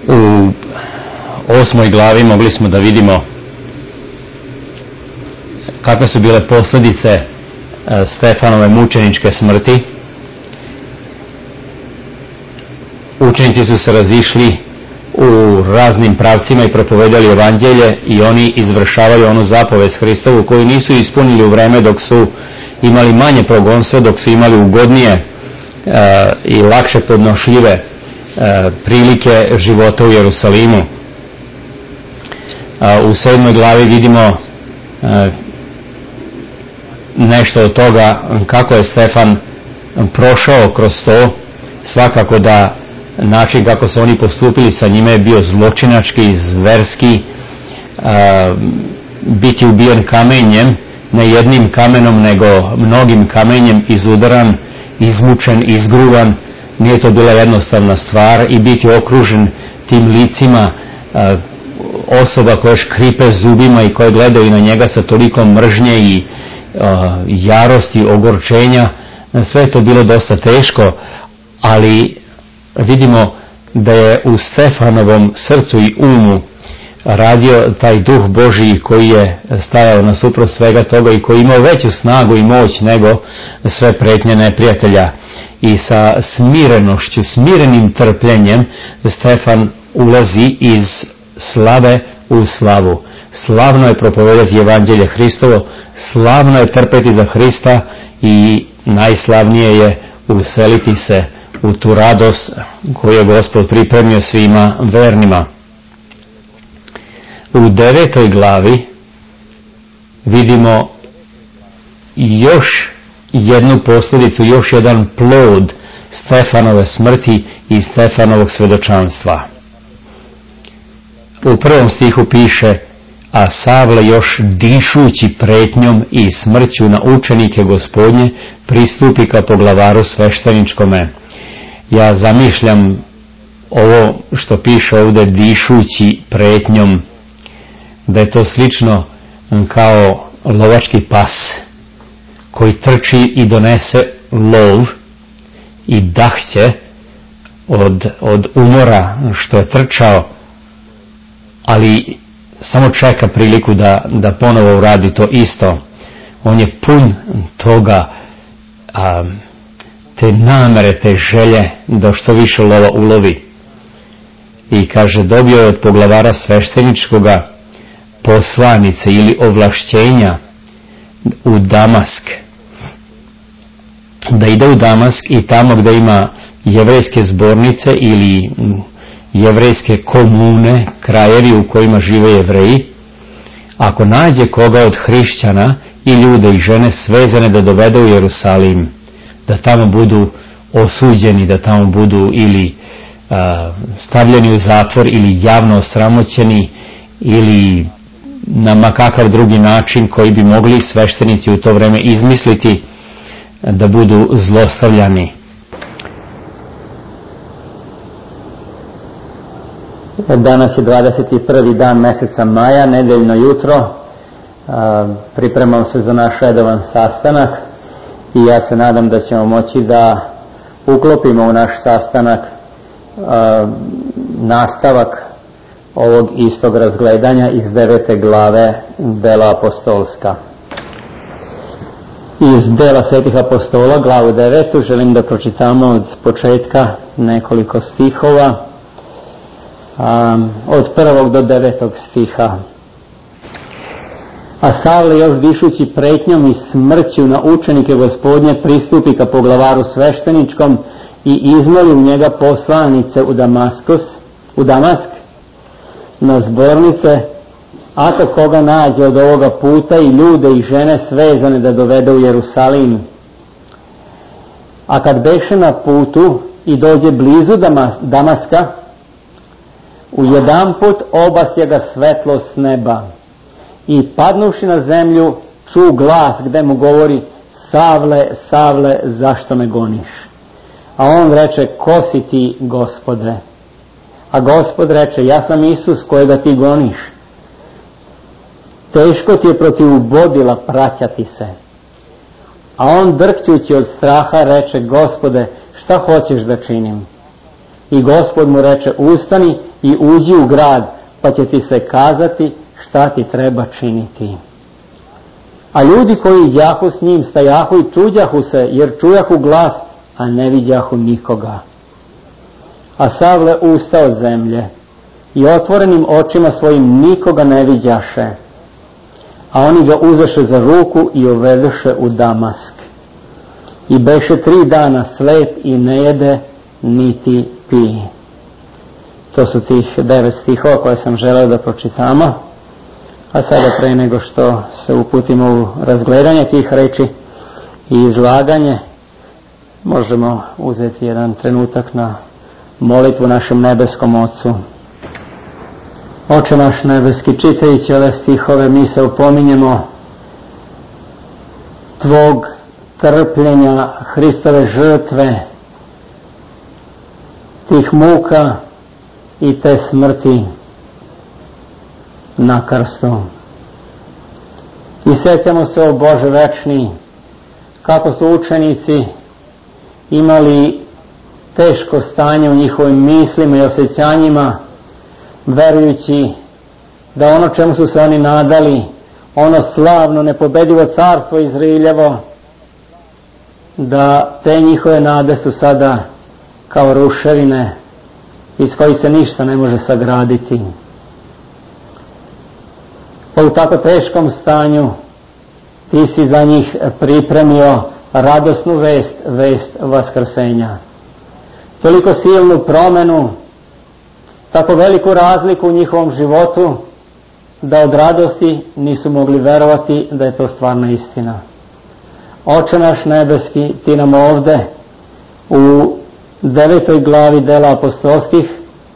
U 8. glavi mogli smo da vidimo kakve su bile posljedice Stefanove mučeničke smrti. Učenici su se razišli u raznim pravcima i propovedali evanđelje i oni izvršavaju onu zapovest Hristovu koju nisu ispunili u vreme dok su imali manje progonstva, dok su imali ugodnije i lakše podnošljive prilike života u Jerusalimu. U 7. glavi vidimo nešto od toga kako je Stefan prošao kroz to. Svakako da način kako su oni postupili sa njime je bio zločinački, zverski. Biti ubijen kamenjem, ne jednim kamenom nego mnogim kamenjem, izudaran, izmučen, izgruvan, nije to bila jednostavna stvar. I biti okružen tim licima osoba koje škripe zubima i koje gledaju na njega sa toliko mržnje i jarosti, ogorčenja, sve je to bilo dosta teško, ali vidimo da je u Stefanovom srcu i umu radio taj duh Božji koji je stajao nasuprot svega toga i koji imao veću snagu i moć nego sve pretnje neprijatelja. I sa smirenošću, smirenim trpljenjem Stefan ulazi iz slave u slavu. Slavno je propovedati evanđelje Hristovo, slavno je trpeti za Hrista i najslavnije je useliti se u tu radost koju je Gospod pripremio svima vernima. U 9. glavi vidimo još jednu posljedicu, još jedan plod Stefanove smrti i Stefanovog svjedočanstva. U 1. stihu piše: a Savle još dišući pretnjom i smrću na učenike Gospodnje pristupi ka poglavaru svešteničkome. Ja zamišljam ovo što piše ovdje dišući pretnjom, da je to slično kao lovački pas koji trči i donese lov i dahće od umora što je trčao, ali samo čeka priliku da ponovo uradi to isto. On je pun toga, te namere, te želje da što više lova ulovi. I kaže, dobio je od poglavara svešteničkoga poslanice ili ovlašćenja u Damask. Da ide u Damask i tamo gdje ima jevrejske zbornice ili jevrejske komune, krajevi u kojima žive Jevreji, ako nađe koga od hrišćana i ljude i žene svezane da dovede u Jerusalim, da tamo budu osuđeni, da tamo budu ili stavljeni u zatvor ili javno osramoćeni ili na makakav drugi način koji bi mogli sveštenici u to vrijeme izmisliti da budu zlostavljani. Danas je 21. dan mjeseca maja, nedeljno jutro. Pripremam se za naš redovan sastanak i ja se nadam da ćemo moći da uklopimo u naš sastanak nastavak ovog istog razgledanja iz 9. glave Dela apostolska. Iz Dela svetih apostola, glavu 9. želim da pročitamo od početka nekoliko stihova, od 1. do 9. stiha. A Savle još dišući pretnjom i smrću na učenike Gospodnje pristupi ka poglavaru svešteničkom i izmoli u njega poslanice u Damask na zbornice, ako koga nađe od ovoga puta i ljude i žene svezane da dovede u Jerusalim. A kad beše na putu i dođe blizu Damaska, ujedanput obasje ga svetlost s neba i padnuši na zemlju ču glas gde mu govori: Savle, Savle, zašto me goniš? A on reče: ko si ti, Gospode? A Gospod reče: ja sam Isus kojega ti goniš. Teško ti je protiv ubodila praćati se. A on drhćući od straha reče: Gospode, šta hoćeš da činim? I Gospod mu reče: ustani i uđi u grad, pa će ti se kazati šta ti treba činiti. A ljudi koji iđahu s njim stajahu i čuđahu se, jer čujahu glas, a ne viđahu nikoga. A Savle usta od zemlje i otvorenim očima svojim nikoga ne viđaše. A oni ga uzeše za ruku i uvedoše u Damask. I beše 3 dana slep i ne jede niti pije. To su tih 9 stihova koje sam želeo da pročitamo. A sada, pre nego što se uputimo u razgledanje tih reči i izlaganje, možemo uzeti jedan trenutak na molitvu našem nebeskom Ocu. Oče naš nebeski, čitajući ove stihove, mi se upominjemo Tvog trpljenja, Hristove žrtve, tih muka i te smrti na krstu. I sjećamo se, o Bože večni, kako su učenici imali teško stanje u njihovim mislima i osjećanjima, verujući da ono čemu su se oni nadali, ono slavno, nepobedivo carstvo Izraeljevo, da te njihove nade su sada kao ruševine iz kojih se ništa ne može sagraditi. Pa u tako teškom stanju ti si za njih pripremio radosnu vest vaskrsenja. Toliko silnu promenu, tako veliku razliku u njihovom životu, da od radosti nisu mogli verovati da je to stvarna istina. Oče naš nebeski, ti nam ovde u 9. glavi dela apostolskih,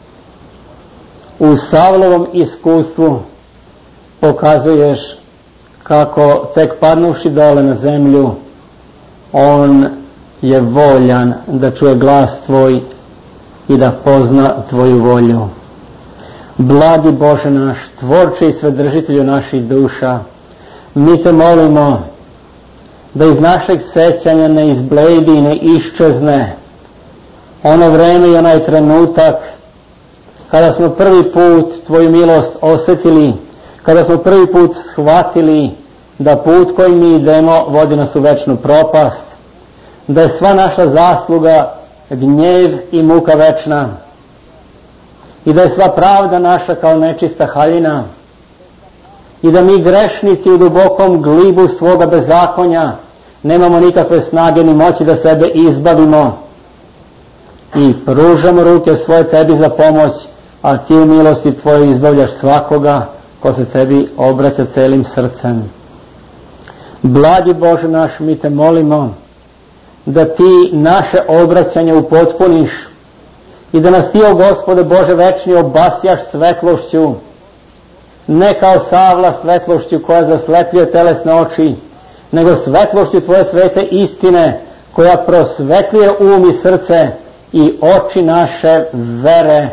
u Savlovom iskustvu pokazuješ kako tek padnuši dole na zemlju, on je voljan da čuje glas tvoj i da pozna tvoju volju. Blagi Bože naš, tvorče i svedržitelju naših duša, mi te molimo da iz našeg sećanja ne izbledi i ne iščezne ono vreme i onaj trenutak kada smo prvi put tvoju milost osjetili, kada smo prvi put shvatili da put kojim mi idemo vodi nas u večnu propast, da je sva naša zasluga gnjev i muka večna i da je sva pravda naša kao nečista haljina i da mi grešnici u dubokom glibu svoga bezakonja nemamo nikakve snage ni moći da sebe izbavimo i pružamo ruke svoje tebi za pomoć, a ti u milosti tvoje izbavljaš svakoga ko se tebi obraća celim srcem. Blagi Bože naš, mi te molimo da ti naše obraćanje upotpuniš i da nas ti, o Gospode Bože večni, obasjaš svetlošću, ne kao Savla svetlošću koja zasvetljuje telesne oči, nego svetlošću tvoje svete istine koja prosvetljuje um i srce i oči naše vere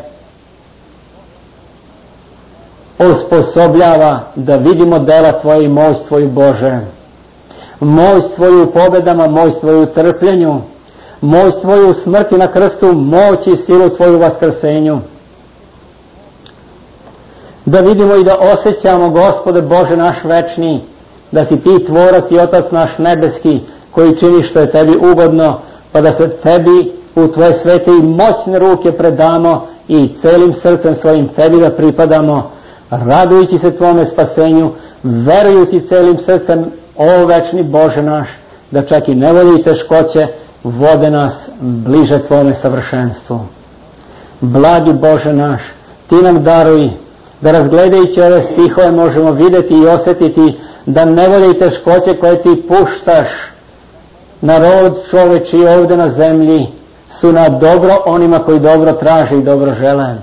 osposobljava da vidimo dela tvoje i moć tvoju, Bože. Moć tvoju u pobedama, moć tvoju u trpljenju, moć tvoju u smrti na krstu, moć i silu tvoju u vaskrsenju. Da vidimo i da osjećamo, Gospode Bože naš večni, da si ti tvorac i Otac naš nebeski koji čini što je tebi ugodno, pa da se tebi u tvoje svete i moćne ruke predamo i celim srcem svojim tebi da pripadamo, radujući se tvome spasenju, verujući celim srcem, o večni Bože naš, da čak i nevolje i teškoće vode nas bliže tvome savršenstvu. Blagi Bože naš, ti nam daruj da razgledajući ove stihove možemo vidjeti i osjetiti da nevolje i teškoće koje ti puštaš na rod čoveči ovdje na zemlji su na dobro onima koji dobro traže i dobro žele.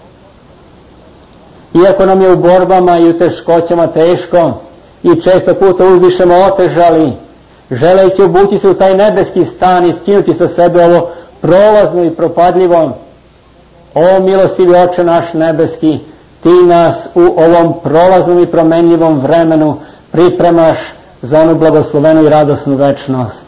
Iako nam je u borbama i u teškoćama teško i često puta uzvišemo otežali, želeći obući se u taj nebeski stan i skinuti sa sebe ovo prolazno i propadljivo, o milostivi Oče naš nebeski, ti nas u ovom prolaznom i promenljivom vremenu pripremaš za onu blagoslovenu i radosnu večnost.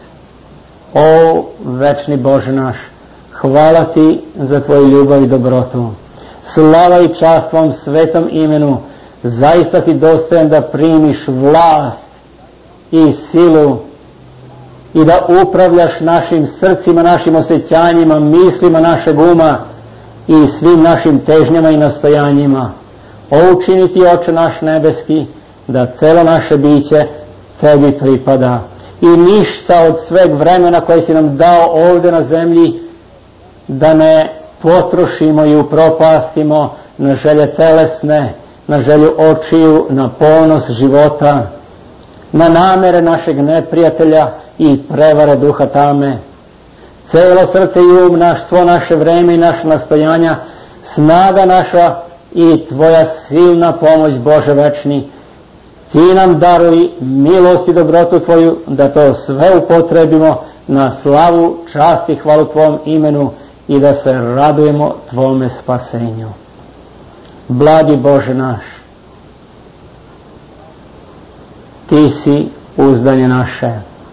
O večni Bože naš, hvala ti za tvoju ljubav i dobrotu. slava i čast tvom svetom imenu, zaista si dostojan da primiš vlast i silu i da upravljaš našim srcima, našim osjećanjima, mislima našeg uma i svim našim težnjama i nastojanjima. Učini ti, Oče naš nebeski, da celo naše biće tebi pripada i ništa od sveg vremena koje si nam dao ovdje na zemlji da ne potrošimo i upropastimo na želje telesne, na želju očiju, na ponos života, na namere našeg neprijatelja i prevare duha tame. Celo srce i um naš, svo naše vreme i naše nastojanja, snaga naša i tvoja silna pomoć, Bože večni, ti nam daruj milost i dobrotu tvoju da to sve upotrebimo na slavu, čast i hvalu tvom imenu i da se radujemo tvome spasenju. Blagi Bože naš, ti si uzdanje naše,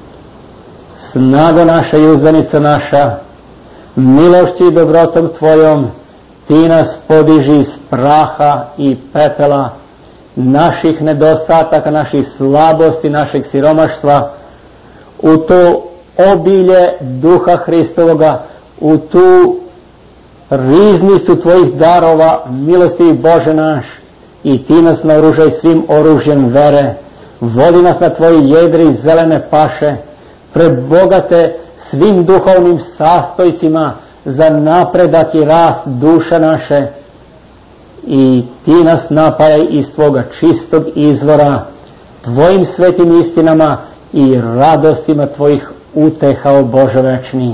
snago naša i uzdanica naša, milošću i dobrotom tvojom ti nas podiži iz praha i pepela, naših nedostataka, naših slabosti, našeg siromaštva, u to obilje duha Hristovoga, u tu riznicu tvojih darova, milosti Bože naš, i ti nas naoružaj svim oružjem vere, vodi nas na tvoji jedri zelene paše, prebogate svim duhovnim sastojcima za napredak i rast duše naše, i ti nas napajaj iz tvoga čistog izvora, tvojim svetim istinama i radostima tvojih uteha, o Bože večni.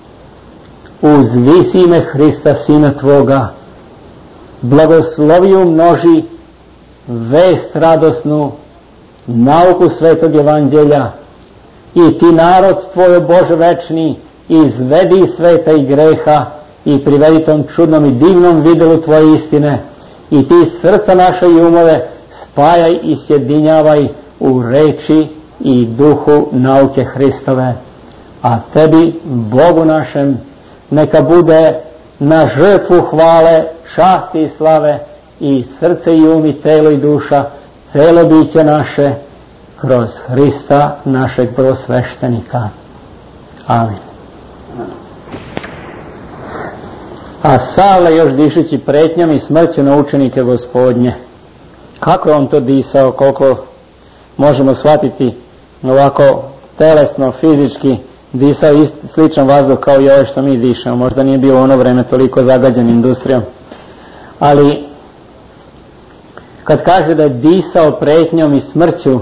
Uzvisi ime Hrista, Sina tvoga, blagoslovi umnoži vest radosnu, nauku svetog evanđelja, i ti narod tvoj, o Bože večni, izvedi iz sveta i greha i privedi tom čudnom i divnom videlu tvoje istine, i ti srca naše i umove spajaj i sjedinjavaj u reči i duhu nauke Hristove. A tebi, Bogu našem, neka bude na žrtvu hvale, časti i slave i srce i um i telo i duša, celo biće naše, kroz Hrista našeg prvosveštenika. Amin. A Savle, još dišući pretnjom i smrću na učenike Gospodnje. Kako je on to disao, koliko možemo shvatiti ovako telesno, fizički, disao sličan vazduh kao i ovo što mi dišemo. Možda nije bio u ono vreme toliko zagađen industrijom. Ali kad kaže da je disao pretnjom i smrću,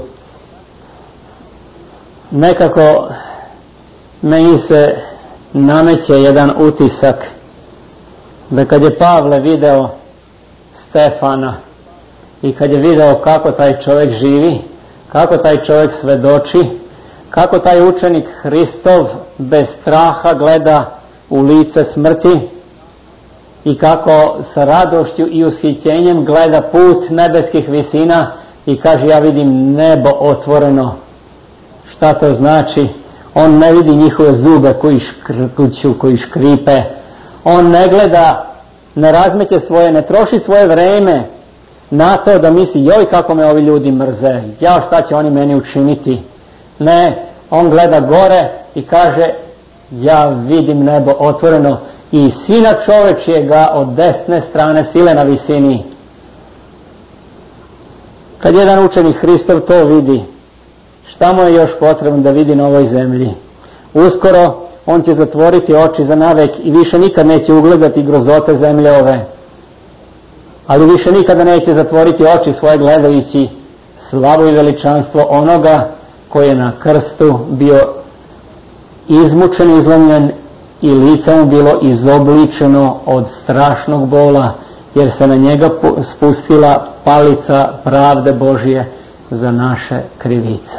nekako meni se nameće jedan utisak da kad je Pavle video Stefana i kad je video kako taj čovjek živi, kako taj čovjek svedoči, kako taj učenik Hristov bez straha gleda u lice smrti i kako sa radošću i ushićenjem gleda put nebeskih visina i kaže, ja vidim nebo otvoreno. Šta to znači? On ne vidi njihove zube koji škripe. On ne gleda, ne razmeće svoje, ne troši svoje vreme na to da misli, joj kako me ovi ljudi mrze, ja šta će oni meni učiniti. Ne, on gleda gore i kaže, ja vidim nebo otvoreno i Sina čovečjega od desne strane sile na visini. Kad jedan učenik Hristov to vidi, šta mu je još potrebno da vidi na ovoj zemlji? Uskoro on će zatvoriti oči za navek i više nikad neće ugledati grozote zemlje ove. Ali više nikada neće zatvoriti oči svoje gledajući slavu i veličanstvo onoga koji je na krstu bio izmučen, izlomljen i lice mu bilo izobličeno od strašnog bola, jer se na njega spustila palica pravde Božje za naše krivice.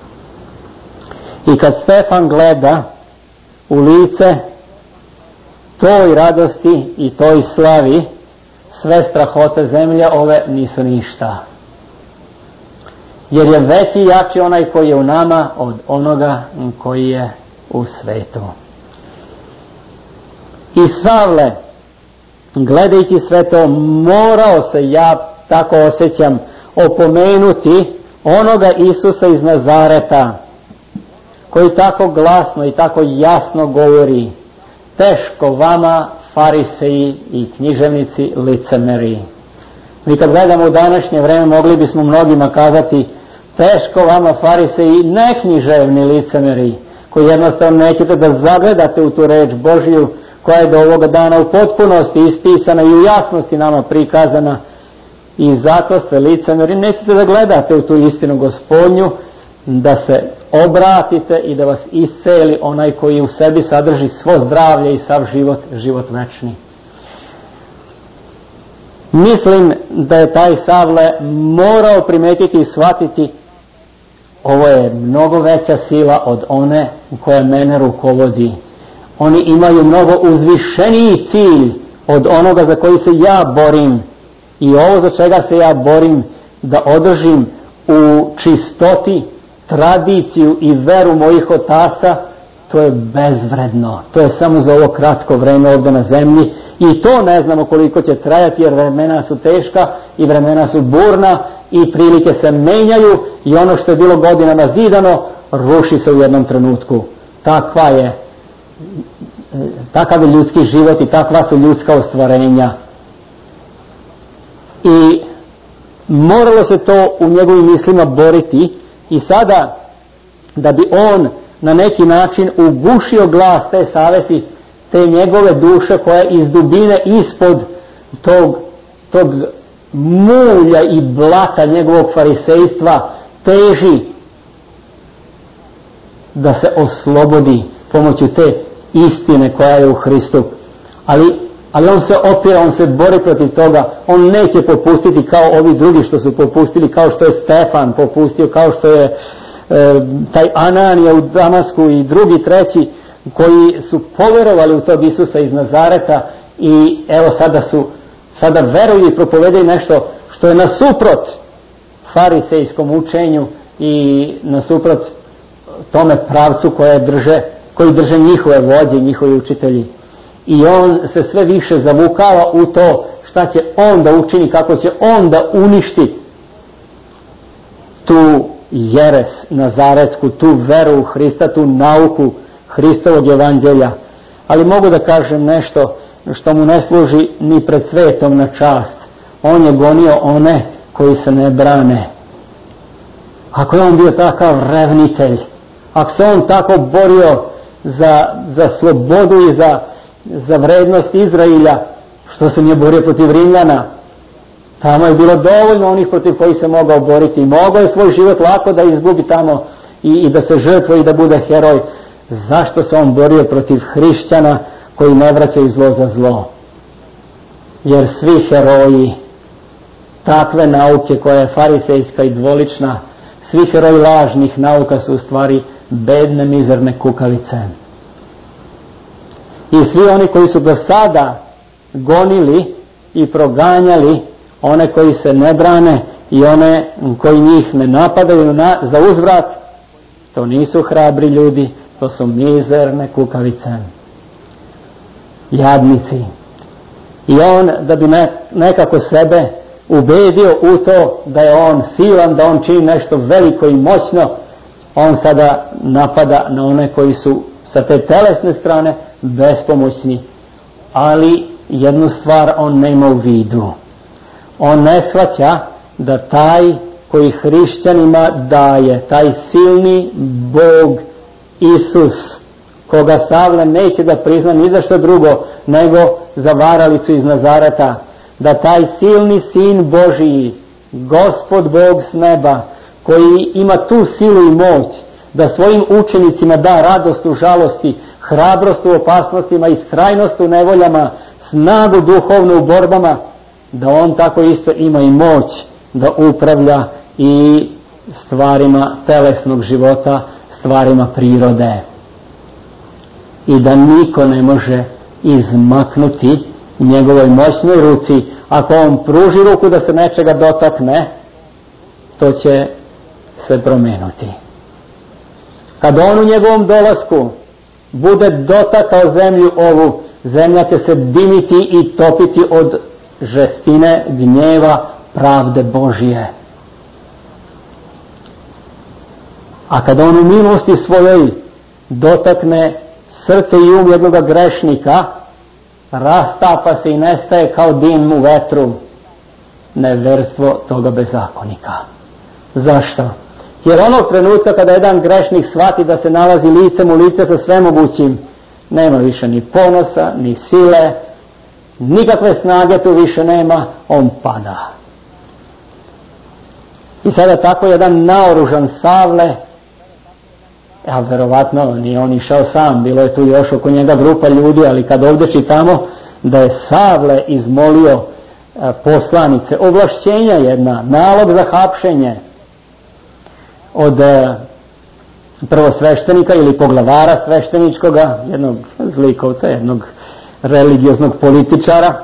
I kad Stefan gleda u lice toj radosti i toj slavi, sve strahote zemlje ove nisu ništa. Jer je veći i jači onaj koji je u nama od onoga koji je u svetu. I Savle, gledajući sve to, morao se, ja tako osjećam, opomenuti onoga Isusa iz Nazareta, koji tako glasno i tako jasno govori: teško vama, fariseji i književnici, licemeri. Mi kad gledamo u današnje vreme, mogli bismo mnogima kazati: teško vama, fariseji, neknjiževni licemeri, koji jednostavno nećete da zagledate u tu reč Božju, koja je do ovoga dana u potpunosti ispisana i u jasnosti nama prikazana, i zato ste licemeri, nećete da gledate u tu istinu Gospodnju, da se obratite i da vas isceli onaj koji u sebi sadrži svo zdravlje i sav život, život večni. Mislim da je taj Savle morao primetiti i shvatiti: ovo je mnogo veća sila od one koja mene rukovodi. Oni imaju mnogo uzvišeniji cilj od onoga za koji se ja borim. I ovo za čega se ja borim, da održim u čistoti tradiciju i veru mojih otaca, to je bezvredno. To je samo za ovo kratko vreme ovdje na zemlji, i to ne znamo koliko će trajati, jer vremena su teška i vremena su burna i prilike se menjaju, i ono što je bilo godinama zidano ruši se u jednom trenutku. Takav je ljudski život i takva su ljudska ostvarenja. I moralo se to u njegovim mislima boriti, i sada da bi on na neki način ugušio glas te savesti, te njegove duše koja iz dubine ispod tog mulja i blata njegovog farisejstva teži da se oslobodi pomoću te istine koja je u Hristu. Ali on se opira, on se bori protiv toga, on neće popustiti kao ovi drugi što su popustili, kao što je Stefan popustio, kao što je taj Ananija u Damasku i drugi, treći, koji su poverovali u tog Isusa iz Nazareta, i evo sada veruju i propovedaju nešto što je nasuprot farisejskom učenju i nasuprot tome pravcu koji drže njihove vođe, njihovi učitelji. I on se sve više zavukava u to šta će on da učini, kako će on da uništi tu jeres nazaretsku, tu veru u Hrista, tu nauku Hristovog evanđelja. Ali mogu da kažem nešto što mu ne služi ni pred svetom na čast. On je gonio one koji se ne brane. Ako je on bio takav revnitelj, ako se on tako borio za slobodu i za vrednost Izrailja, što se nije borio protiv Rimljana? Tamo je bilo dovoljno onih protiv kojih se mogao boriti. Mogao je svoj život lako da izgubi tamo i da se žrtvuje i da bude heroj. Zašto se on borio protiv hrišćana koji ne vraćaju zlo za zlo? Jer svi heroji takve nauke koja je farisejska i dvolična, svi heroji lažnih nauka su u stvari bedne, mizerne kukavice. I svi oni koji su do sada gonili i proganjali one koji se ne brane i one koji njih ne napadaju za uzvrat, to nisu hrabri ljudi, to su mizerne kukavice, jadnici. I on, da bi nekako sebe ubedio u to da je on silan, da on čini nešto veliko i moćno, on sada napada na one koji su sa te telesne strane bespomoćni. Ali jednu stvar on ne ima u vidu. On ne shvaća da taj koji hrišćanima daje, taj silni Bog Isus, koga Savle neće da prizna ni za što drugo nego za varalicu iz Nazareta, da taj silni Sin Božiji, Gospod Bog s neba, koji ima tu silu i moć da svojim učenicima da radost u žalosti, hrabrost u opasnostima, istrajnost u nevoljama, snagu duhovnu u borbama, da on tako isto ima i moć da upravlja i stvarima telesnog života, stvarima prirode. I da niko ne može izmaknuti njegovoj moćnoj ruci. Ako on pruži ruku da se nečega dotakne, to će se promenuti. Kad on u njegovom dolasku bude dotakao zemlju ovu, zemlja će se dimiti i topiti od žestine gnjeva pravde Božije. A kada on u milosti svojoj dotakne srce i um jednoga grešnika, rastapa se i nestaje kao dim u vetru neverstvo toga bezakonika. Zašto? Jer onog trenutka kada jedan grešnik shvati da se nalazi licem u lice sa svemogućim, nema više ni ponosa, ni sile, nikakve snage tu više nema, on pada. I sada tako jedan naoružan Savle, a verovatno nije on išao sam, bilo je tu još oko njega grupa ljudi, ali kad ovdje čitamo da je Savle izmolio poslanice, ovlašćenja jedna, nalog za hapšenje od prvosveštenika ili poglavara svešteničkoga, jednog zlikovca, jednog religioznog političara,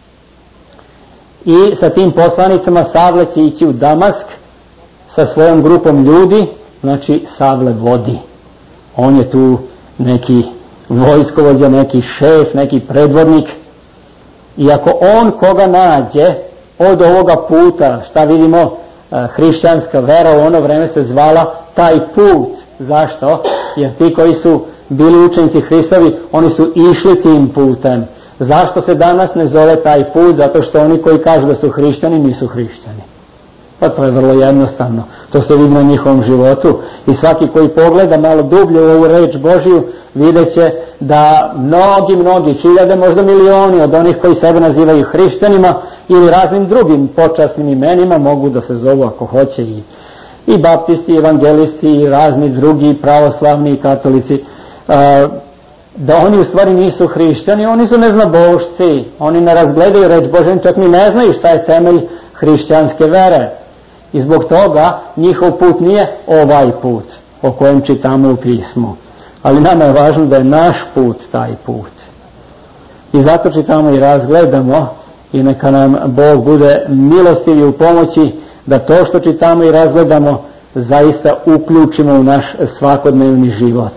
i sa tim poslanicama Savle će ići u Damask sa svojom grupom ljudi. Znači Savle vodi, on je tu neki vojskovođa, neki šef, neki predvodnik, i ako on koga nađe od ovoga puta, šta vidimo, hrišćanska vera u ono vreme se zvala taj put. Zašto? Jer ti koji su bili učenici Hristovi, oni su išli tim putem. Zašto se danas ne zove taj put? Zato što oni koji kažu da su hrišćani nisu hrišćani. Pa to je vrlo jednostavno. To se vidi na njihovom životu. I svaki koji pogleda malo dublje u ovu reč Božiju, vidjet će da mnogi, hiljade, možda milioni od onih koji sebe nazivaju hrišćanima ili raznim drugim počasnim imenima, mogu da se zovu ako hoće i baptisti, i evangelisti, i razni drugi pravoslavni i katolici, da oni u stvari nisu hrišćani, oni su neznabošci, oni ne razgledaju reč Božju, čak ni ne znaju šta je temelj hrišćanske vere. I zbog toga njihov put nije ovaj put o kojem čitamo u pismu. Ali nama je važno da je naš put taj put. I zato čitamo i razgledamo, i neka nam Bog bude milostiv i u pomoći da to što čitamo i razgledamo zaista uključimo u naš svakodnevni život.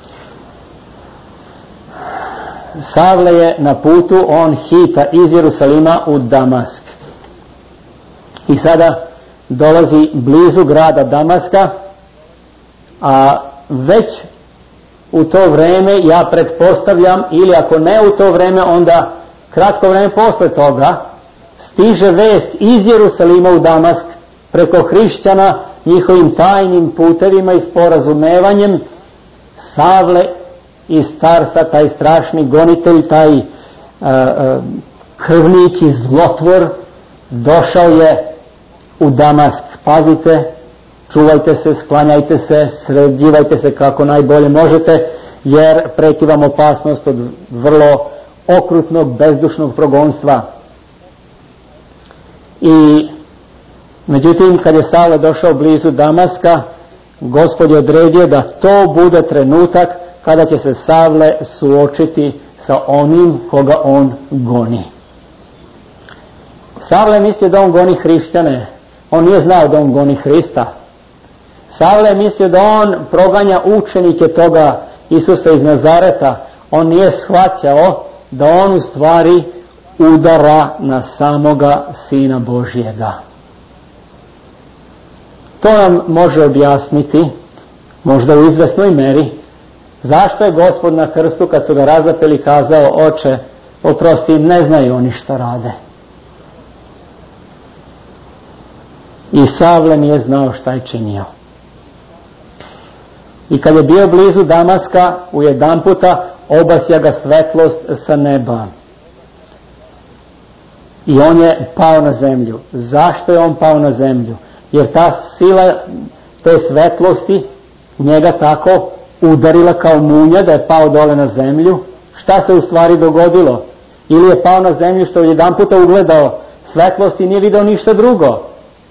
Savle je na putu, on hita iz Jerusalima u Damask. I sada dolazi blizu grada Damaska, a već u to vreme, ja pretpostavljam, ili ako ne u to vreme, onda kratko vreme posle toga, stiže vest iz Jerusalima u Damask preko hrišćana, njihovim tajnim putevima i sporazumevanjem. Savle iz Tarsa, taj strašni gonitelj, taj krvnik i zlotvor, došao je u Damask. Pazite, čuvajte se, sklanjajte se, sređivajte se kako najbolje možete, jer preti vam opasnost od vrlo okrutnog, bezdušnog progonstva. I međutim, kad je Savle došao blizu Damaska, Gospod je odredio da to bude trenutak kada će se Savle suočiti sa onim koga on goni. Savle mislio da on goni hrišćane, on nije znao da on goni Hrista. Savle mislio da on proganja učenike toga Isusa iz Nazareta, on nije shvaćao da on u stvari udara na samoga Sina Božjega. To nam može objasniti, možda u izvesnoj meri, zašto je Gospod na krstu kad su ga razapeli kazao: Oče, oprosti im, ne znaju oni šta rade. I Savle nije znao šta je činio. I kad je bio blizu Damaska, ujedanputa obasja ga svetlost sa neba. I on je pao na zemlju. Zašto je on pao na zemlju? Jer ta sila te svetlosti njega tako udarila kao munja da je pao dole na zemlju. Šta se u stvari dogodilo? Ili je pao na zemlju što je jedanputa ugledao svetlost i nije video ništa drugo.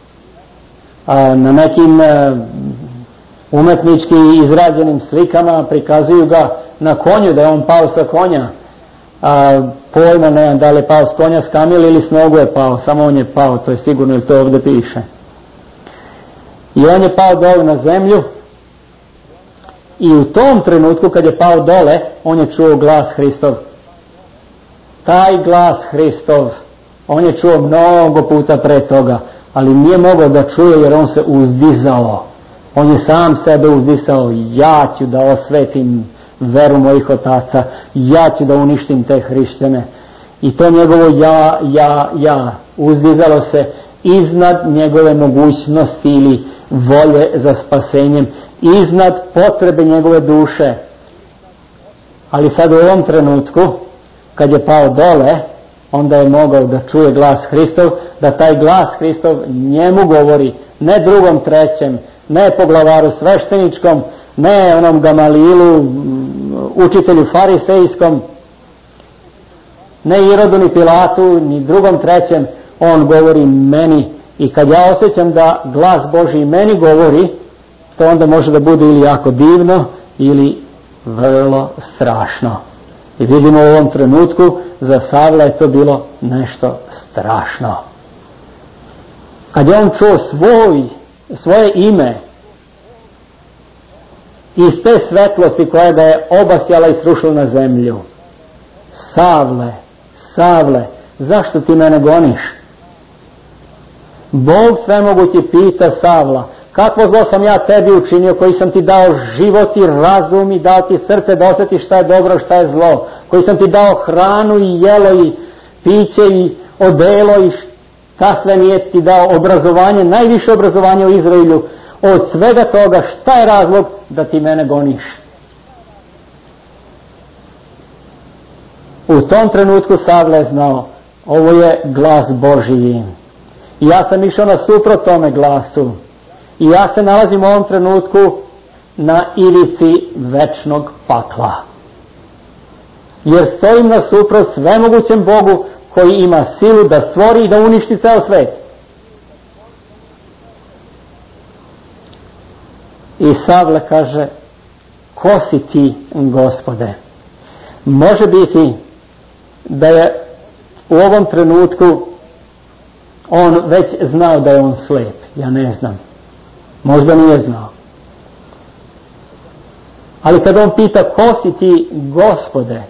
Na nekim umetnički izrađenim slikama prikazuju ga na konju, da je on pao sa konja. Pojma nemam da li je pao s konja, s kamila ili s nogu je pao, samo on je pao, to je sigurno, jer to ovdje piše. I on je pao dole na zemlju i u tom trenutku kad je pao dole, on je čuo glas Hristov. taj glas Hristov, on je čuo mnogo puta pre toga, ali nije mogao da čuje jer on se uzdizao. On je sam sebe uzdisao, ja ću da osvetim veru mojih otaca, ja ću da uništim te hrišćane. I to njegovo ja uzdizalo se iznad njegove mogućnosti ili volje za spasenjem, iznad potrebe njegove duše. Ali sad u ovom trenutku, kad je pao dole, onda je mogao da čuje glas Hristov, da taj glas Hristov njemu govori, ne drugom trećem, ne poglavaru svešteničkom, ne onom Gamalilu, učitelju farisejskom, ne Irodu ni Pilatu, ni drugom trećem, on govori meni. I kad ja osjećam da glas Božji meni govori, to onda može da bude ili jako divno ili vrlo strašno. I vidimo u ovom trenutku, za Savla je to bilo nešto strašno. Kad je on čuo svoje ime iz te svetlosti koja ga je obasjala i srušila na zemlju. Savle, Savle, zašto ti mene goniš? Bog svemogući pita Savla, kakvo zlo sam ja tebi učinio, koji sam ti dao život i razum i dao ti srce da osjetiš šta je dobro, šta je zlo, koji sam ti dao hranu i jelo i piće i odelo i šta sve nije ti dao obrazovanje, najviše obrazovanje u Izraelju. Od svega toga šta je razlog da ti mene goniš? U tom trenutku Savle je znao, ovo je glas Božiji. I ja sam išao nasuprot tome glasu. I ja se nalazim u ovom trenutku na ivici večnog pakla. Jer stojim nasuprot svemogućem Bogu koji ima silu da stvori i da uništi ceo svet. I Savle kaže, ko si ti, Gospode? Može biti da je u ovom trenutku on već znao da je on slep. Ja ne znam. Možda nije znao. Ali kad on pita, ko si ti, Gospode?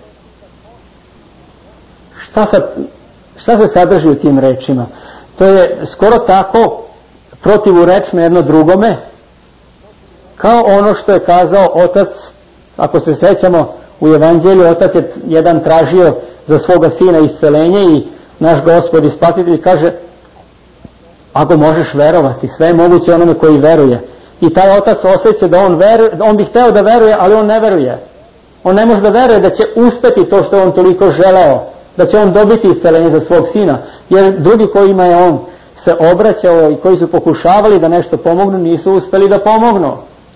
Šta se sadrži u tim rečima? To je skoro tako protivurečno jedno drugome, kao ono što je kazao otac, ako se sećamo u evanđelju, otac je jedan tražio za svoga sina isceljenje i naš Gospod i Spasitelj kaže, ako možeš verovati, sve je moguće onome koji veruje. I taj otac osjeća da on bi hteo da veruje, ali on ne veruje. On ne može da veruje da će uspeti to što on toliko želeo, da će on dobiti isceljenje za svog sina. Jer drugi kojima je on se obraćao i koji su pokušavali da nešto pomognu, nisu uspeli da pomognu.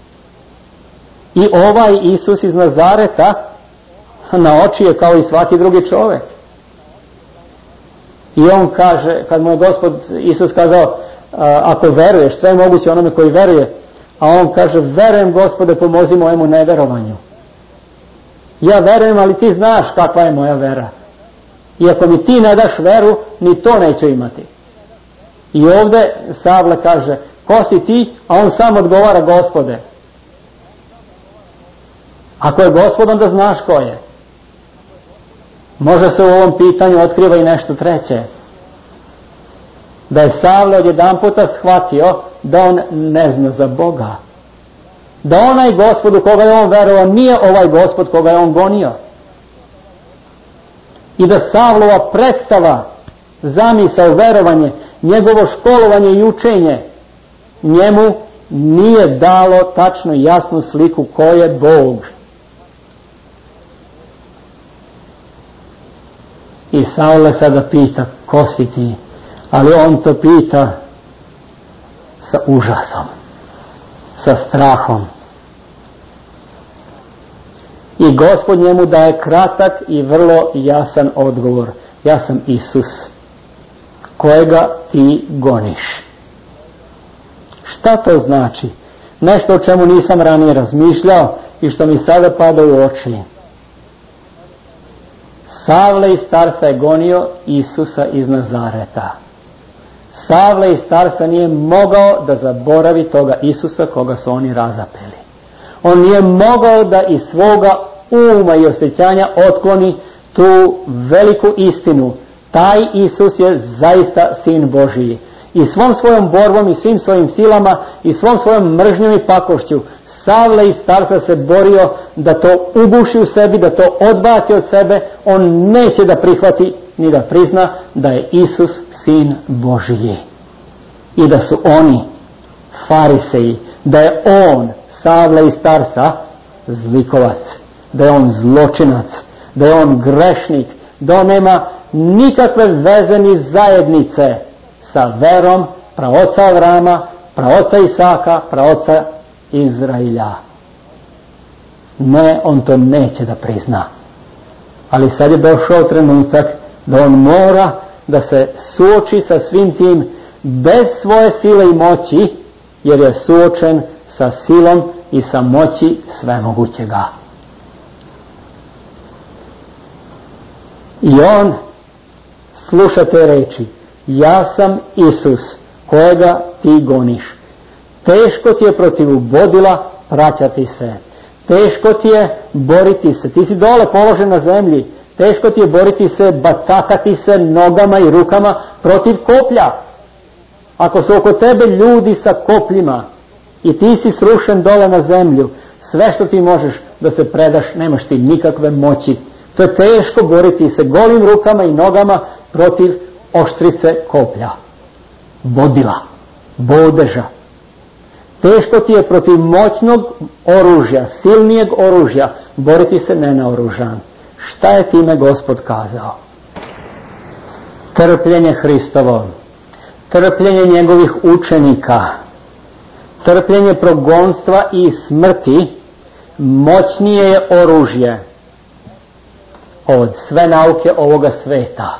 I ovaj Isus iz Nazareta na oči je kao i svaki drugi čovjek. I on kaže, kad mu je Gospod Isus kazao, ako veruješ, sve je moguće onome koji veruje, a on kaže, verujem Gospode, pomozi mojemu neverovanju. Ja verujem, ali ti znaš kakva je moja vera. I ako mi ti ne daš veru, ni to neću imati. I ovdje Savle kaže, ko si ti? A on sam odgovara, Gospode. Ako je Gospod, onda znaš ko je. Možda se u ovom pitanju otkriva i nešto treće. Da je Savle odjedanputa shvatio da on ne zna za Boga. Da onaj Gospod u koga je on verovao nije ovaj Gospod koga je on gonio. I da Savlova predstava, zamisao, verovanje, njegovo školovanje i učenje njemu nije dalo tačno i jasnu sliku ko je Bog. I Savle sada pita, ko si ti? Ali on to pita sa užasom, sa strahom. I Gospod njemu daje kratak i vrlo jasan odgovor. Ja sam Isus, kojega ti goniš. Šta to znači? Nešto o čemu nisam ranije razmišljao i što mi sada pada u oči. Savle iz Tarsa je gonio Isusa iz Nazareta. Savle iz Tarsa nije mogao da zaboravi toga Isusa koga su oni razapeli. On nije mogao da iz svoga uma i osjećanja otkloni tu veliku istinu. Taj Isus je zaista Sin Božiji. I svom svojom borbom i svim svojim silama i svom svojom mržnjom i pakošću Savle iz Tarsa se borio da to uguši u sebi, da to odbaci od sebe. On neće da prihvati ni da prizna da je Isus Sin Božiji. I da su oni fariseji, da je on, Savle iz Tarsa, zlikovac, da je on zločinac, da je on grešnik, da on nema nikakve veze ni zajednice sa verom praoca Avrama, praoca Isaka, praoca Izrailja. Ne, on to neće da prizna. Ali sad je došao trenutak da on mora da se suoči sa svim tim bez svoje sile i moći, jer je suočen sa silom i sa moći svemogućega. I on sluša te reči: ja sam Isus kojega ti goniš. Teško ti je protiv ubodila praćati se. Teško ti je boriti se. Ti si dole položen na zemlji. Teško ti je boriti se, bacakati se nogama i rukama protiv koplja. Ako su oko tebe ljudi sa kopljima i ti si srušen dole na zemlju, sve što ti možeš da se predaš, nemaš ti nikakve moći. To je teško boriti se golim rukama i nogama protiv oštrice koplja, bodila, bodeža. Teško ti je protiv moćnog oružja, silnijeg oružja, boriti se nenaoružan. Šta je time Gospod kazao? Trpljenje Hristovo, trpljenje njegovih učenika, trpljenje progonstva i smrti moćnije je oružje od sve nauke ovoga sveta.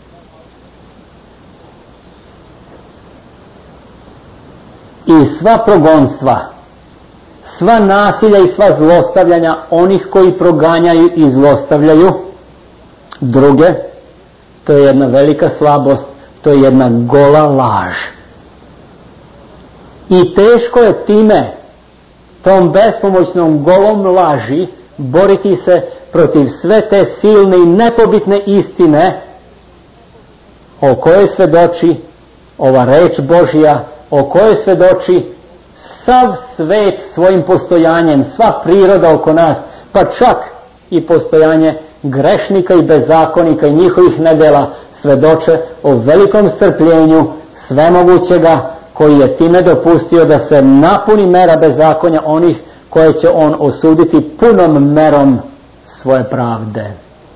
I sva progonstva, sva nasilja i sva zlostavljanja onih koji proganjaju i zlostavljaju druge, to je jedna velika slabost, to je jedna gola laž. I teško je time, tom bespomoćnom golom laži, boriti se protiv sve te silne i nepobitne istine o kojoj svedoči ova reč Božja, o kojoj svedoči sav svet svojim postojanjem, sva priroda oko nas, pa čak i postojanje grešnika i bezakonika i njihovih nedela svedoče o velikom strpljenju svemogućega koji je time dopustio da se napuni mera bezakonja onih koje će on osuditi punom merom svoje pravde.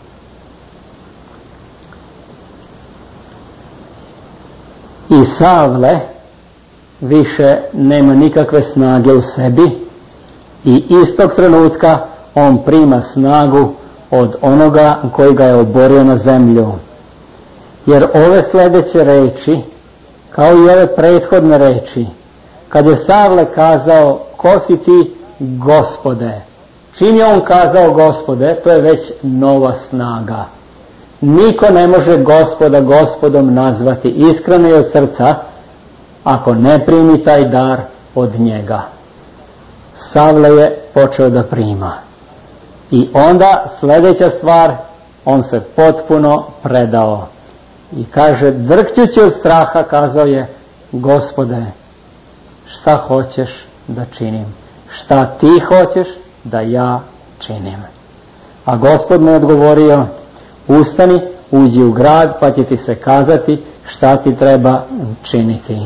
I Savle više nema nikakve snage u sebi i istog trenutka on prima snagu od onoga koji ga je oborio na zemlju. Jer ove sljedeće reči, kao i ove prethodne reči, kad je Savle kazao: ko si ti, Gospode? Čim je on kazao Gospode, to je već nova snaga. Niko ne može Gospoda Gospodom nazvati iskreno i od srca ako ne primi taj dar od njega. Savle je počeo da prima. I onda sljedeća stvar, on se potpuno predao. I kaže, drhćući od straha, kazao je: Gospode, šta hoćeš da činim? Šta ti hoćeš da ja činim? A Gospod mu je odgovorio: ustani, uđi u grad, pa će ti se kazati šta ti treba činiti.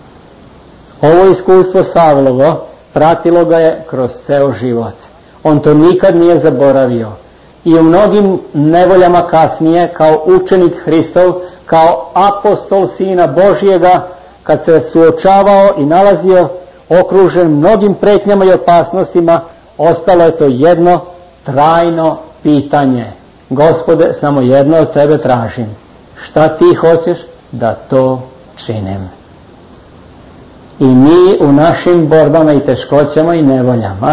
Ovo iskustvo Savlovo pratilo ga je kroz ceo život. On to nikad nije zaboravio. I u mnogim nevoljama kasnije, kao učenik Hristov, kao apostol Sina Božjega, kad se suočavao i nalazio okružen mnogim pretnjama i opasnostima, ostalo je to jedno trajno pitanje: Gospode, samo jedno od tebe tražim. Šta ti hoćeš da to činim? I mi u našim borbama i teškoćama i nevoljama,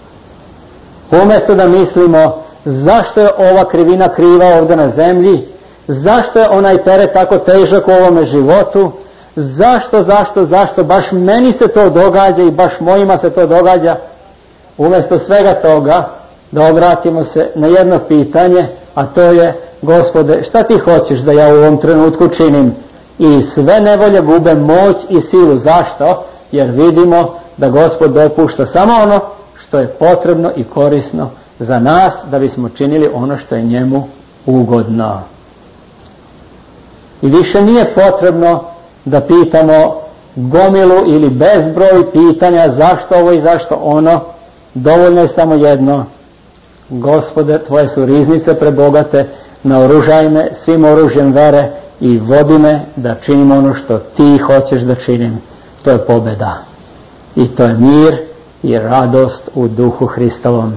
umjesto da mislimo zašto je ova krivina kriva ovdje na zemlji, zašto je onaj teret tako težak u ovome životu, zašto, baš meni se to događa i baš mojima se to događa, umjesto svega toga da obratimo se na jedno pitanje, a to je: Gospode, šta ti hoćeš da ja u ovom trenutku činim? I sve nevolje gube moć i silu. Zašto? Jer vidimo da Gospod dopušta samo ono što je potrebno i korisno za nas, da bismo činili ono što je njemu ugodno. I više nije potrebno da pitamo gomilu ili bezbroj pitanja zašto ovo i zašto ono. Dovoljno je samo jedno: Gospode, tvoje su riznice prebogate, naoružaj me svim oružjem vere i vodi me da činim ono što ti hoćeš da činim. To je pobjeda i to je mir i radost u duhu Hristovom.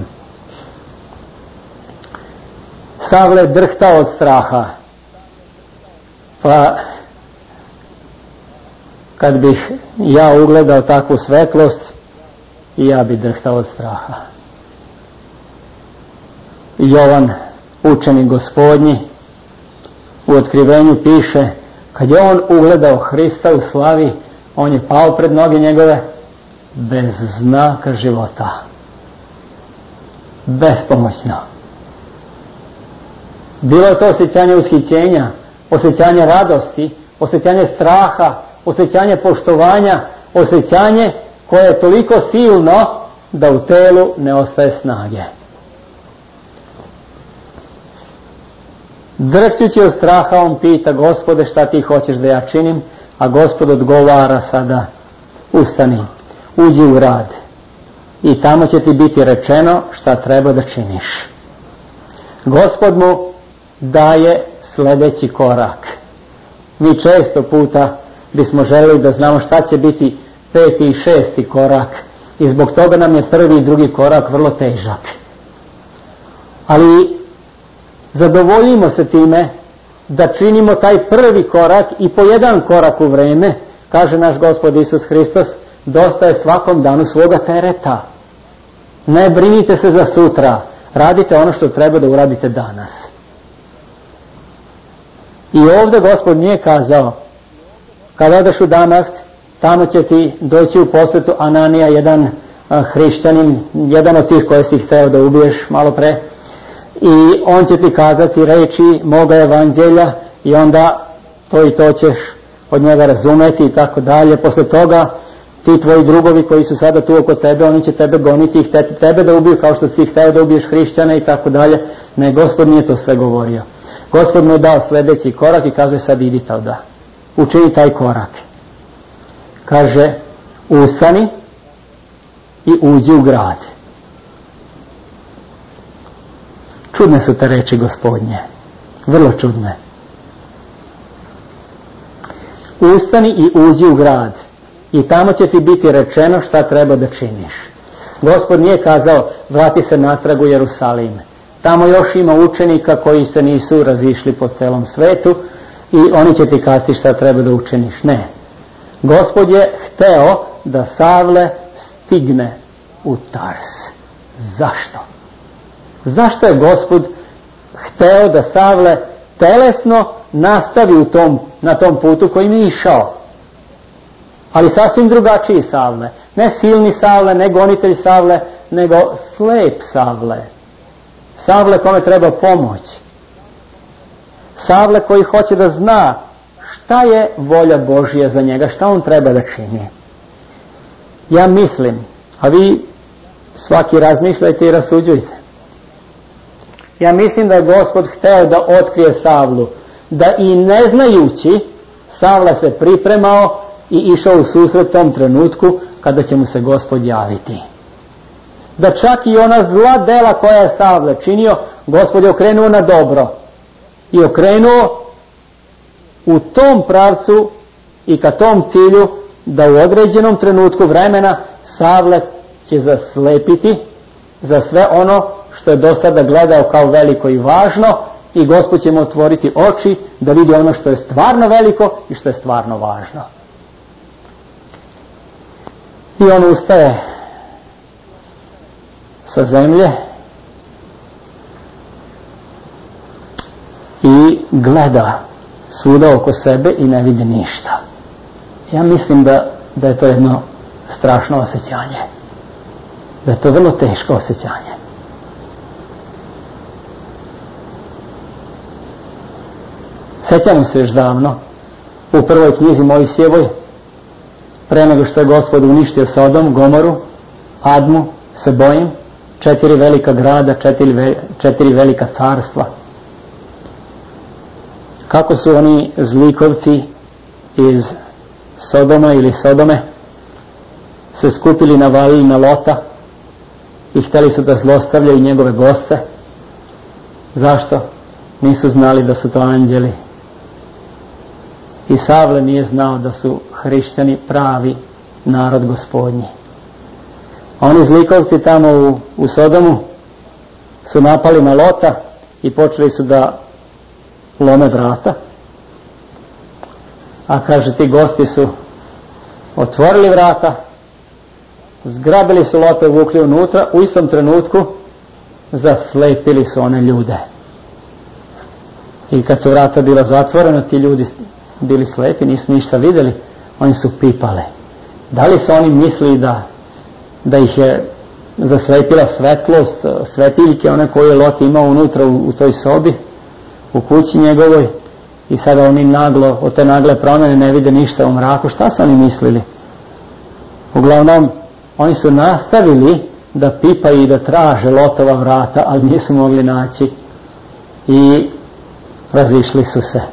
Savle drhtao od straha, pa kad bih ja ugledao takvu svetlost, i ja bi drhtao od straha. Jovan, učenik Gospodnji, u Otkrivenju piše: kad je on ugledao Hrista u slavi, on je pao pred noge njegove bez znaka života, bespomoćno. Bilo je to osjećanje ushićenja, osjećanje radosti, osjećanje straha, osjećanje poštovanja, osjećanje koje je toliko silno da u telu ne ostaje snage. Drhćući od straha on pita: Gospode, šta ti hoćeš da ja činim? A Gospod odgovara sada: ustani, uđi u grad i tamo će ti biti rečeno šta treba da činiš. Gospod mu daje sljedeći korak. Mi često puta bismo želeli da znamo šta će biti 5. i 6. korak i zbog toga nam je 1. i 2. korak vrlo težak. Ali zadovoljimo se time da činimo taj prvi korak i po jedan korak u vreme. Kaže naš Gospod Isus Hristos: dosta je svakom danu svoga tereta. Ne brinite se za sutra, radite ono što treba da uradite danas. I ovdje Gospod nije kazao: kada odeš u Damask, tamo će ti doći u posjetu Ananija, jedan hrišćanin, jedan od tih koje si hteo da ubiješ malo pre, i on će ti kazati reči moga evanđelja i onda to i to ćeš od njega razumeti i tako dalje. Posle toga ti tvoji drugovi koji su sada tu oko tebe, oni će tebe goniti i hteti tebe da ubiju kao što si ti hteo da ubiješ hrišćane i tako dalje. Ne, Gospod nije to sve govorio. Gospod mu je dao sljedeći korak i kaže: sad idi tada, učini taj korak. Kaže: ustani i uđi u grad. Čudne su te reči Gospodnje, vrlo čudne. Ustani i uđi u grad i tamo će ti biti rečeno šta treba da činiš. Gospod nije kazao: vrati se natrag u Jerusalim, tamo još ima učenika koji se nisu razišli po celom svetu i oni će ti kazati šta treba da učiniš. Ne. Gospod je hteo da Savle stigne u Tars. Zašto? Zašto je Gospod hteo da Savle telesno nastavi na tom putu kojim je išao? Ali sasvim drugačiji Savle. Ne silni Savle, ne gonitelj Savle, nego slep Savle. Savle kome treba pomoć. Savle koji hoće da zna šta je volja Božja za njega, šta on treba da čini. Ja mislim, a vi svaki razmišljajte i rasuđujte. Ja mislim da je Gospod hteo da otkrije Savlu, da i ne znajući Savla se pripremao i išao u susret tom trenutku kada će mu se Gospod javiti. Da čak i ona zla dela koja je Savle činio, Gospod je okrenuo na dobro i okrenuo u tom pravcu i ka tom cilju da u određenom trenutku vremena Savle će zaslepiti za sve ono što je do sada gledao kao veliko i važno i Gospod će mu otvoriti oči da vidi ono što je stvarno veliko i što je stvarno važno. I on ustaje sa zemlje i gleda svuda oko sebe i ne vidi ništa. Ja mislim da je to jedno strašno osjećanje. Da je to vrlo teško osjećanje. Sećamo se još davno u prvoj knjizi Mojsijevoj, pre nego što je Gospod uništio Sodom, Gomoru, Admu, Sebojim, 4 velika grada, 4 velika carstva. Kako su oni zlikovci iz Sodoma ili Sodome se skupili, navalili na Lota i htjeli su da zlostavljaju njegove goste. Zašto? Nisu znali da su to anđeli. I Savle nije znao da su hrišćani pravi narod Gospodnji. Oni zlikovci tamo u Sodomu su napali na Lota i počeli su da lome vrata. A kaže, ti gosti su otvorili vrata, zgrabili su Lota i vukli unutra, u istom trenutku zaslepili su one ljude. I kad su vrata bila zatvorena, ti ljudi bili slepi, nisu ništa vidjeli, oni su pipale. Da li su oni mislili da ih je zaslepila svetlost, svetiljke, one koje je Lot imao unutra u toj sobi, u kući njegovoj, i sada oni naglo, od te nagle promjene ne vide ništa u mraku? Šta su oni mislili? Uglavnom, oni su nastavili da pipaju i da traže Lotova vrata, ali nisu mogli naći i razišli su se.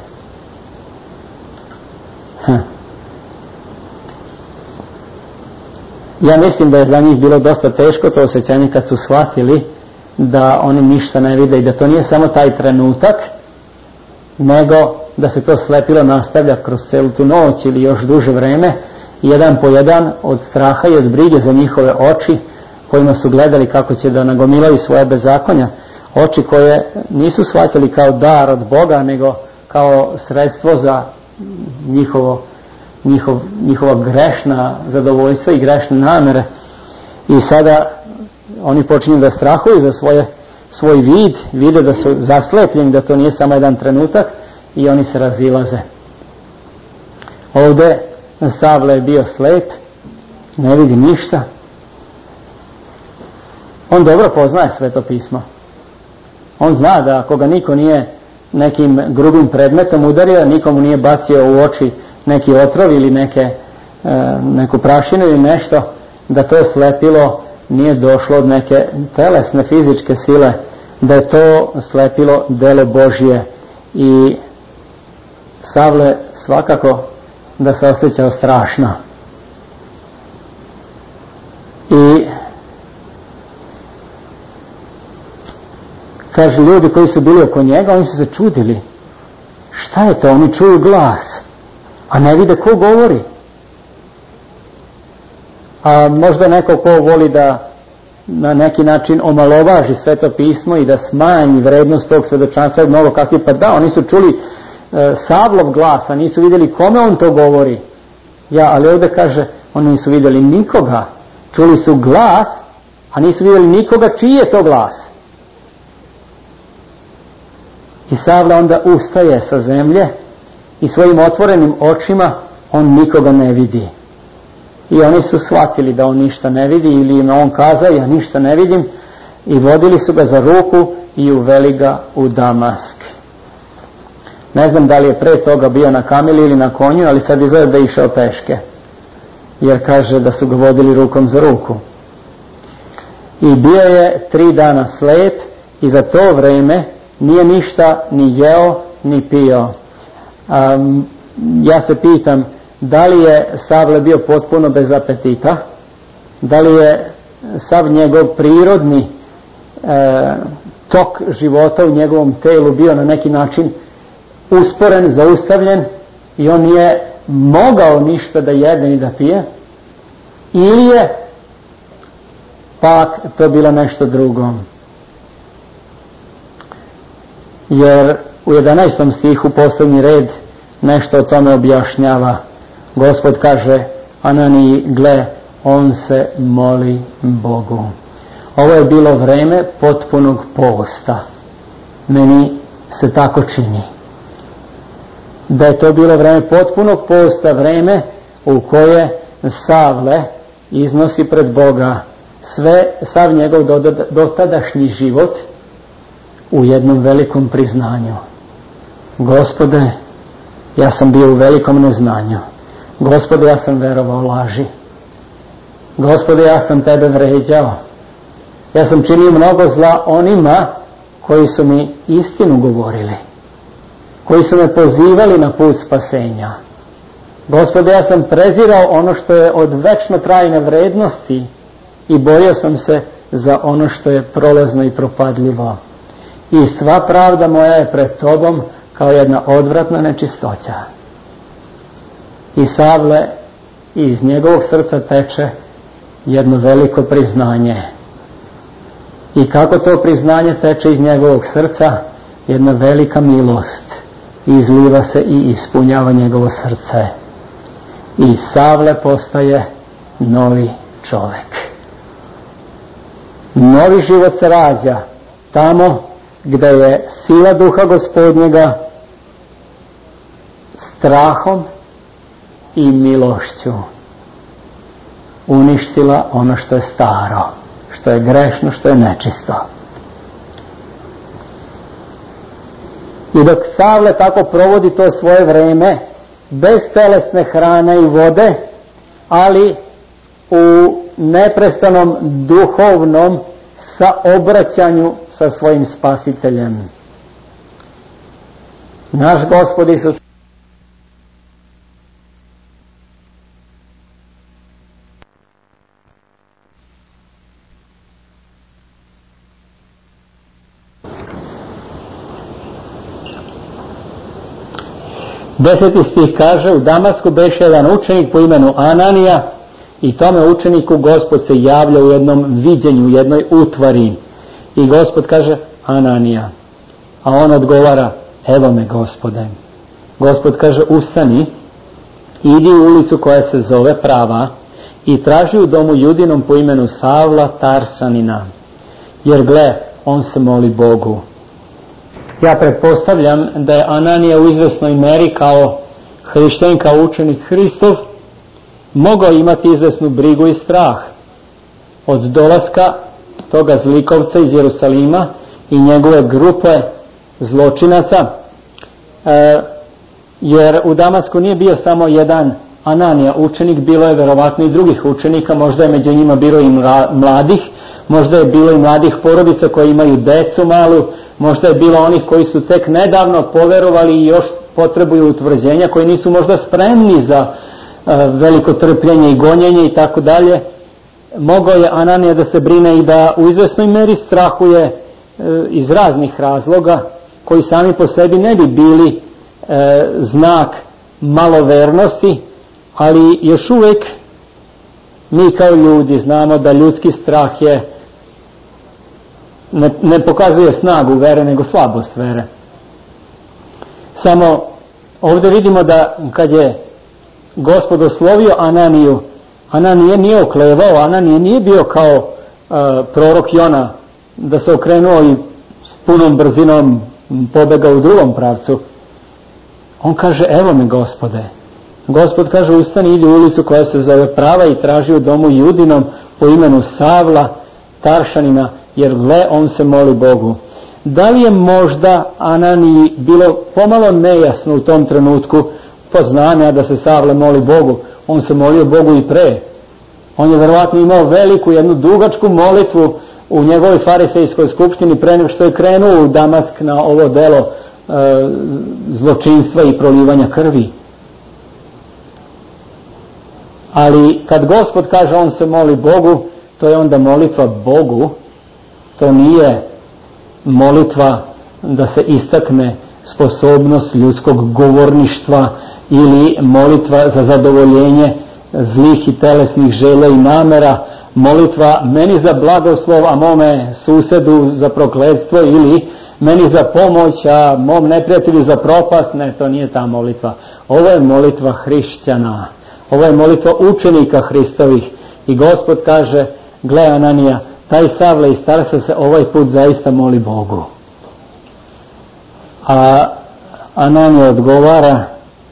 Ja mislim da je za njih bilo dosta teško to osjećanje kad su shvatili da oni ništa ne vide i da to nije samo taj trenutak, nego da se to slepilo nastavlja kroz celu tu noć ili još duže vreme, jedan po jedan, od straha i od brige za njihove oči kojima su gledali kako će da nagomilaju svoje bezakonja, oči koje nisu shvatili kao dar od Boga, nego kao sredstvo za njihova grešna zadovoljstva i grešne namere. I sada oni počinju da strahuju za svoj vid, vide da su zaslepljeni, da to nije samo jedan trenutak, i oni se razilaze. Ovdje Savle je bio slep, ne vidi ništa. On dobro poznaje Sveto pismo. On zna da ako ga niko nije nekim grubim predmetom udario, nikomu nije bacio u oči neki otrov ili neku prašinu ili nešto, da to slepilo nije došlo od neke telesne fizičke sile, da je to slepilo delo Božje. I Savle svakako da se osjećao strašno. I kaže, ljudi koji su bili oko njega, oni su se čudili. Šta je to? Oni čuju glas, a ne vide ko govori. A možda neko ko voli da na neki način omalovaži Sveto pismo i da smanji vrednost tog svedočanstva mnogo kasnije. Pa da, oni su čuli Savlov glas, a nisu vidjeli kome on to govori. Ali ovdje kaže, oni nisu vidjeli nikoga. Čuli su glas, a nisu vidjeli nikoga čiji je to glas. I Savle onda ustaje sa zemlje i svojim otvorenim očima on nikoga ne vidi. I oni su shvatili da on ništa ne vidi, ili im on kazao, ja ništa ne vidim, i vodili su ga za ruku i uveli ga u Damask. Ne znam da li je pre toga bio na kameli ili na konju, ali sad izgleda da je išao peške, jer kaže da su ga vodili rukom za ruku. I bio je 3 dana slep i za to vreme nije ništa ni jeo ni pio. Ja se pitam, da li je Savle bio potpuno bez apetita? Da li je sav njegov prirodni tok života u njegovom telu bio na neki način usporen, zaustavljen i on nije mogao ništa da jede ni da pije? Ili je pak to bilo nešto drugo? Jer u 11. stihu posljednji red nešto o tome objašnjava. Gospod kaže Ananiji, gle, on se moli Bogu. Ovo je bilo vreme potpunog posta. Meni se tako čini. Da je to bilo vreme potpunog posta, vreme u koje Savle iznosi pred Boga sav njegov dotadašnji život u jednom velikom priznanju. Gospode, Ja sam bio u velikom neznanju. Gospode, ja sam verovao laži. Gospode, ja sam tebe vređao. Ja sam činio mnogo zla onima koji su mi istinu govorili, koji su me pozivali na put spasenja. Gospode, ja sam prezirao ono što je od večno trajne vrednosti i borio sam se za ono što je prolazno i propadljivo. I sva pravda moja je pred tobom kao jedna odvratna nečistoća. I Savle, iz njegovog srca teče jedno veliko priznanje. I kako to priznanje teče iz njegovog srca, jedna velika milost izliva se i ispunjava njegovo srce. I Savle postaje novi čovjek. Novi život se rađa tamo gdje je sila duha Gospodnjega strahom i milošću uništila ono što je staro, što je grešno, što je nečisto. I dok Savle tako provodi to svoje vrijeme, bez telesne hrane i vode, ali u neprestanom duhovnom saobraćanju sa svojim Spasiteljem. Naš Gospod Isus Deseti stih kaže, u Damasku beše jedan učenik po imenu Ananija i tome učeniku Gospod se javlja u jednom viđenju, u jednoj utvari. I Gospod kaže, Ananija. A on odgovara, evo me Gospode. Gospod kaže, ustani, idi u ulicu koja se zove Prava i traži u domu Judinom po imenu Savla Tarsanina. Jer gle, on se moli Bogu. Ja pretpostavljam da je Ananija u izvesnoj meri kao hrišćanin, kao učenik Hristov, mogao imati izvesnu brigu i strah od dolaska toga zlikovca iz Jerusalima i njegove grupe zločinaca, jer u Damasku nije bio samo jedan Ananija učenik, bilo je verovatno i drugih učenika, možda je među njima bilo i mladih, možda je bilo i mladih porodica koji imaju decu malu, možda je bilo onih koji su tek nedavno poverovali i još potrebuju utvrđenja, koji nisu možda spremni za veliko trpljenje i gonjenje i tako dalje. Mogao je Ananija da se brine i da u izvesnoj meri strahuje iz raznih razloga koji sami po sebi ne bi bili znak malovernosti, ali još uvijek mi kao ljudi znamo da ljudski strah je ne pokazuje snagu vere, nego slabost vere. Samo ovdje vidimo da kad je Gospod oslovio Ananiju, Ananije nije oklevao, Ananije nije bio kao prorok Jona, da se okrenuo i s punom brzinom pobegao u drugom pravcu. On kaže, evo me Gospode. Gospod kaže, ustani, idi u ulicu koja se zove Prava i traži u domu Judinom po imenu Savla Taršanina, jer gle, on se moli Bogu. Da li je možda Ananiji bilo pomalo nejasno u tom trenutku, pa znam ja da se Savle moli Bogu, on se molio Bogu i pre. On je verovatno imao veliku, jednu dugačku molitvu u njegovoj farisejskoj skupštini pre nego što je krenuo u Damask na ovo delo zločinstva i prolivanja krvi. Ali kad Gospod kaže on se moli Bogu, to je onda molitva Bogu, to nije molitva da se istakne sposobnost ljudskog govorništva ili molitva za zadovoljenje zlih i telesnih želja i namera, molitva meni za blagoslov, a mome susedu za prokletstvo, ili meni za pomoć, a mom neprijatelju za propast. Ne, to nije ta molitva. Ovo je molitva hrišćana. Ovo je molitva učenika Hristovih. I Gospod kaže, gle Ananija, taj Savle iz Tarsa se ovaj put zaista moli Bogu. A Ananija odgovara,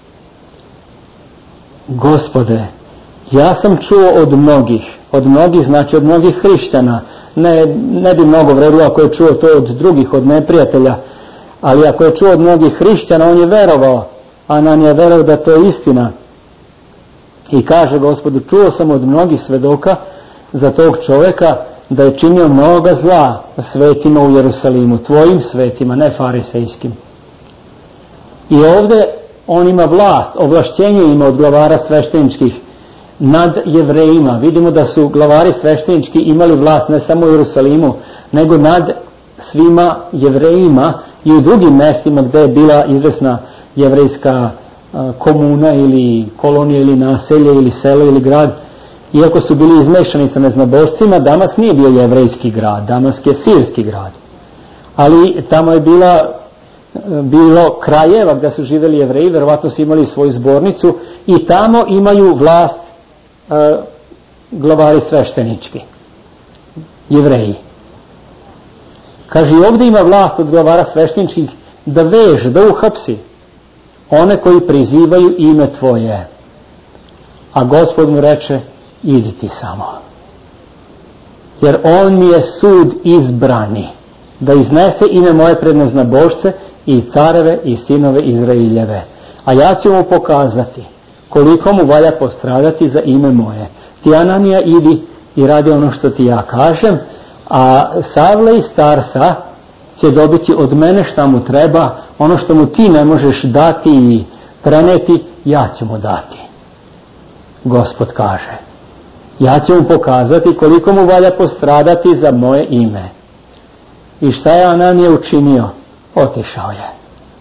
Gospode, ja sam čuo od mnogih znači od mnogih hrišćana, ne bi mnogo vredilo ako je čuo to od drugih, od neprijatelja, ali ako je čuo od mnogih hrišćana, on je verovao Ananija veruje da to je istina i kaže Gospodu: čuo sam od mnogih svedoka za tog čovjeka da je činio mnoga zla svetima u Jerusalimu, tvojim svetima, ne farisejskim. I ovdje on ima vlast, ovlašćenje ima od glavara svešteničkih nad Jevrejima. Vidimo da su glavari sveštenički imali vlast ne samo u Jerusalimu, nego nad svima Jevrejima i u drugim mjestima gdje je bila izvesna jevrejska komuna ili kolonija ili naselje ili selo ili grad. Iako su bili izmešani sa neznabošcima, Damask nije bio jevrejski grad, Damask je sirski grad. Ali tamo je bilo krajeva gdje su živjeli Jevreji, verovatno su imali svoju zbornicu i tamo imaju vlast glavari sveštenički, Jevreji. Kaže, i ovdje ima vlast od glavara svešteničkih da veže, da uhapsi one koji prizivaju ime tvoje. A Gospod mu reče: idi ti samo. Jer on mi je sud izbrani, da iznese ime moje pred neznabošce i careve i sinove Izraeljeve. A ja ću mu pokazati koliko mu valja postradati za ime moje. Ti, Ananija, idi i radi ono što ti ja kažem, a Savle iz Tarsa će dobiti od mene šta mu treba, ono što mu ti ne možeš dati i preneti, ja ću mu dati. Gospod kaže: ja ću mu pokazati koliko mu valja postradati za moje ime. I šta je Ananija učinio? Otišao je.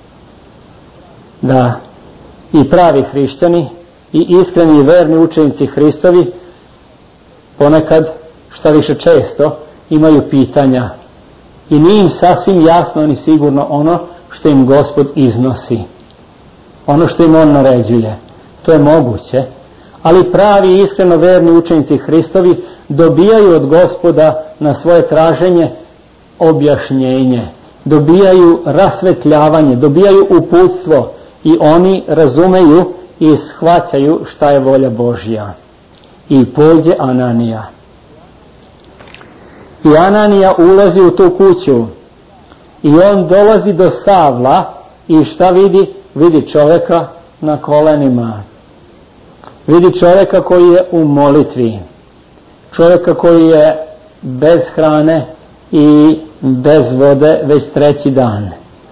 Da i pravi hrišćani i iskreni i verni učenici Hristovi ponekad, šta više često, imaju pitanja i nije im sasvim jasno ni sigurno ono što im Gospod iznosi, ono što im on naređuje. To je moguće, ali pravi i iskreno verni učenici Hristovi dobijaju od Gospoda na svoje traženje objašnjenje, dobijaju rasvetljavanje, dobijaju uputstvo i oni razumeju i shvaćaju šta je volja Božja. I pođe Ananija. I Ananija ulazi u tu kuću i on dolazi do Savla i šta vidi? Vidi čovjeka na kolenima. Vidi čovjeka koji je u molitvi. Čovjeka koji je bez hrane i bez vode već 3. dan.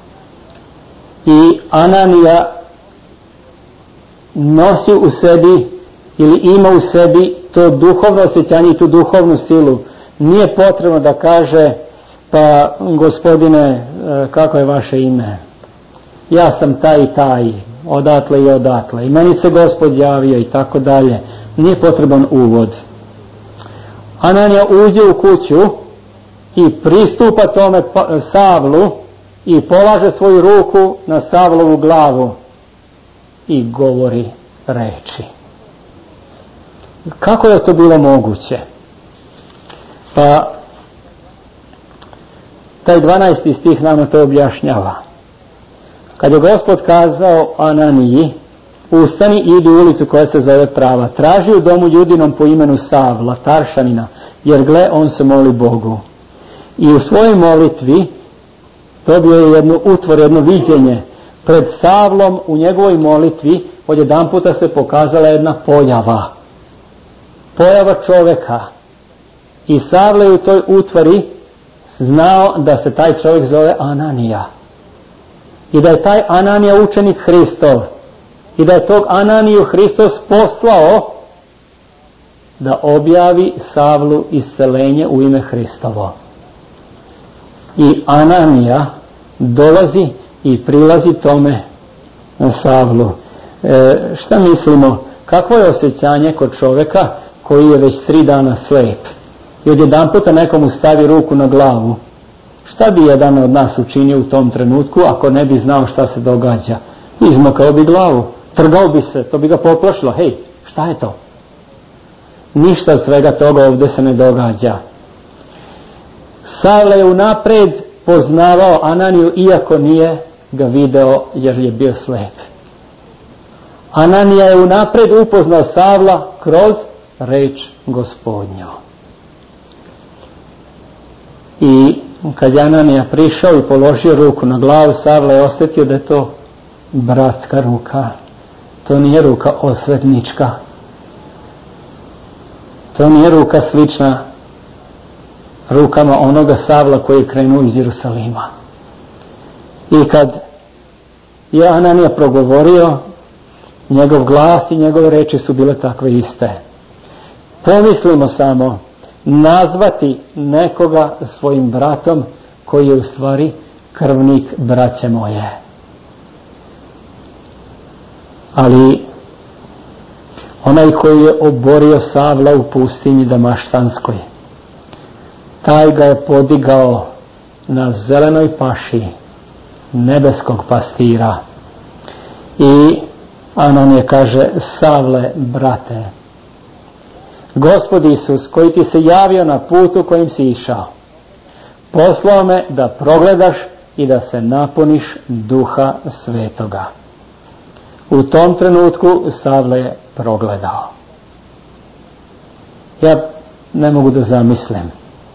I Ananija nosi u sebi ili ima u sebi to duhovno osjećanje i tu duhovnu silu. Nije potrebno da kaže: pa gospodine, kako je vaše ime? Ja sam taj i taj, odatle i odatle. I meni se Gospod javio i tako dalje. Nije potreban uvod. Ananija uđe u kuću i pristupa tome Savlu i polaže svoju ruku na Savlovu glavu i govori reči. Kako je to bilo moguće? Pa taj 12. stih nama to objašnjava. Kad je Gospod kazao Ananiji: ustani i idi u ulicu koja se zove Prava, traži u domu Judinom po imenu Savla, Taršanina, jer gle, on se moli Bogu. I u svojoj molitvi dobio je jedno viđenje. Pred Savlom u njegovoj molitvi odjedanputa se pokazala jedna pojava. Pojava čovjeka. I Savle u toj utvari znao da se taj čovjek zove Ananija. I da je taj Ananija učenik Hristov. I da je tog Ananiju Hristos poslao da objavi Savlu iscelenje u ime Hristovo. I Ananija dolazi i prilazi tome Savlu. Šta mislimo? Kakvo je osjećanje kod čovjeka koji je već 3 dana slep i odjedanputa nekomu stavi ruku na glavu? Šta bi jedan od nas učinio u tom trenutku ako ne bi znao šta se događa? Izmakao bi glavu, trgao bi se, to bi ga poplašilo. Hej, šta je to? Ništa od svega toga ovdje se ne događa. Savle je unapred poznavao Ananiju iako nije ga video jer je bio slep. Ananija je unapred upoznao Savla kroz reč Gospodnju. I kad je Ananija prišao i položio ruku na glavu, Savla je osjetio da je to bratska ruka. To nije ruka osvetnička. To nije ruka slična rukama onoga Savla koji je krenuo iz Jerusalima. I kad je Ananija progovorio, njegov glas i njegove reči su bile takve iste. Pomislimo samo, nazvati nekoga svojim bratom koji je u stvari krvnik braće moje. Ali onaj koji je oborio Savla u pustinji Damaštanskoj, taj ga je podigao na zelenoj paši nebeskog pastira. I Ananija kaže: Savle, brate, Gospod Isus koji ti se javio na putu kojim si išao, poslao me da progledaš i da se napuniš Duha Svetoga. U tom trenutku Savle je progledao. Ja ne mogu da zamislim.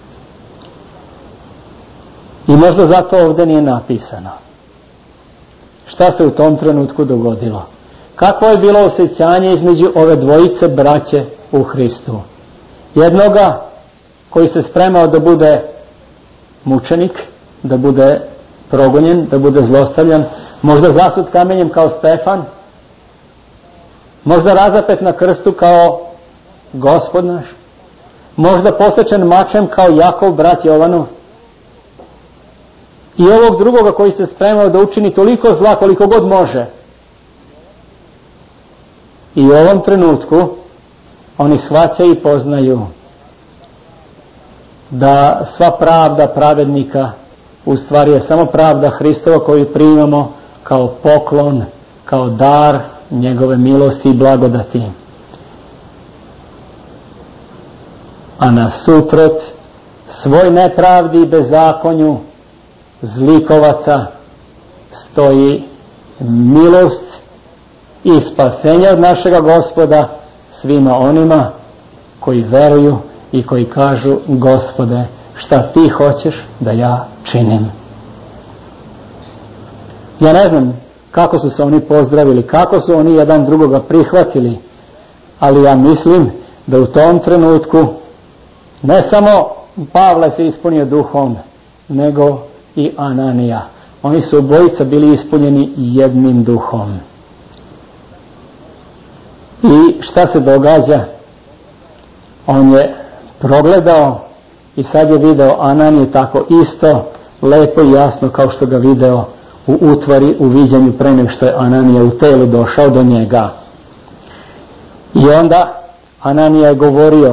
I možda zato ovdje nije napisano. Šta se u tom trenutku dogodilo? Kakvo je bilo osjećanje između ove dvojice braće u Hristu? Jednoga koji se spremao da bude mučenik, da bude progonjen, da bude zlostavljan, možda zasut kamenjem kao Stefan, možda razapet na krstu kao Gospod naš, možda posečen mačem kao Jakov, brat Jovanov. I ovog drugoga koji se spremao da učini toliko zla koliko god može. I u ovom trenutku oni shvaćaju i poznaju da sva pravda pravednika u stvari je samo pravda Hristova koju primamo kao poklon, kao dar njegove milosti i blagodati. A nasuprot svoj nepravdi i bezakonju zlikovaca stoji milost i spasenje od našega Gospoda svima onima koji veruju i koji kažu: Gospode, šta ti hoćeš da ja činim? Ja ne znam kako su se oni pozdravili, kako su oni jedan drugoga prihvatili, ali ja mislim da u tom trenutku ne samo Pavle se ispunio duhom, nego i Ananija. Oni su obojica bili ispunjeni jednim duhom. I šta se događa? On je progledao i sad je video Ananiju tako isto, lepo i jasno kao što ga video u utvari, u viđenju pre nego što je Ananija u telu došao do njega. I onda Ananija je govorio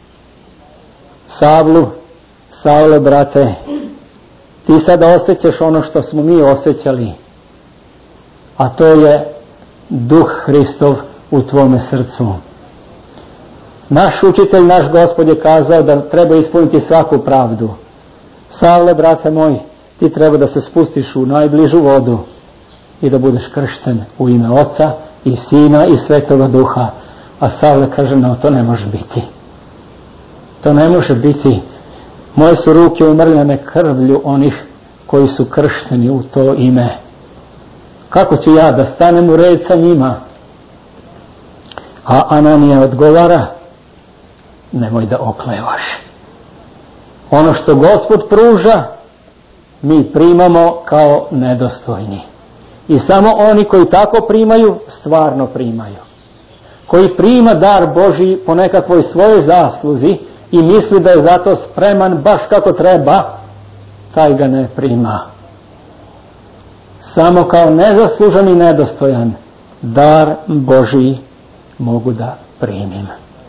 Savlu: Savle, brate, ti sada osjećaš ono što smo mi osjećali, a to je Duh Hristov u tvome srcu. Naš učitelj, naš Gospod je kazao da treba ispuniti svaku pravdu. Savle, brate moj, ti treba da se spustiš u najbližu vodu i da budeš kršten u ime Oca i Sina i Svetoga Duha. A Savle kaže: no, to ne može biti. To ne može biti. Moje su ruke umrljene krvlju onih koji su kršteni u to ime. Kako ću ja da stanem u red sa njima? A Ananija odgovara: nemoj da oklevaš. Ono što Gospod pruža, mi primamo kao nedostojni. I samo oni koji tako primaju, stvarno primaju. Koji prima dar Božji po nekakvoj svojoj zasluzi i misli da je zato spreman baš kako treba, taj ga ne prima. Samo kao nezaslužan i nedostojan dar Božji mogu da primim.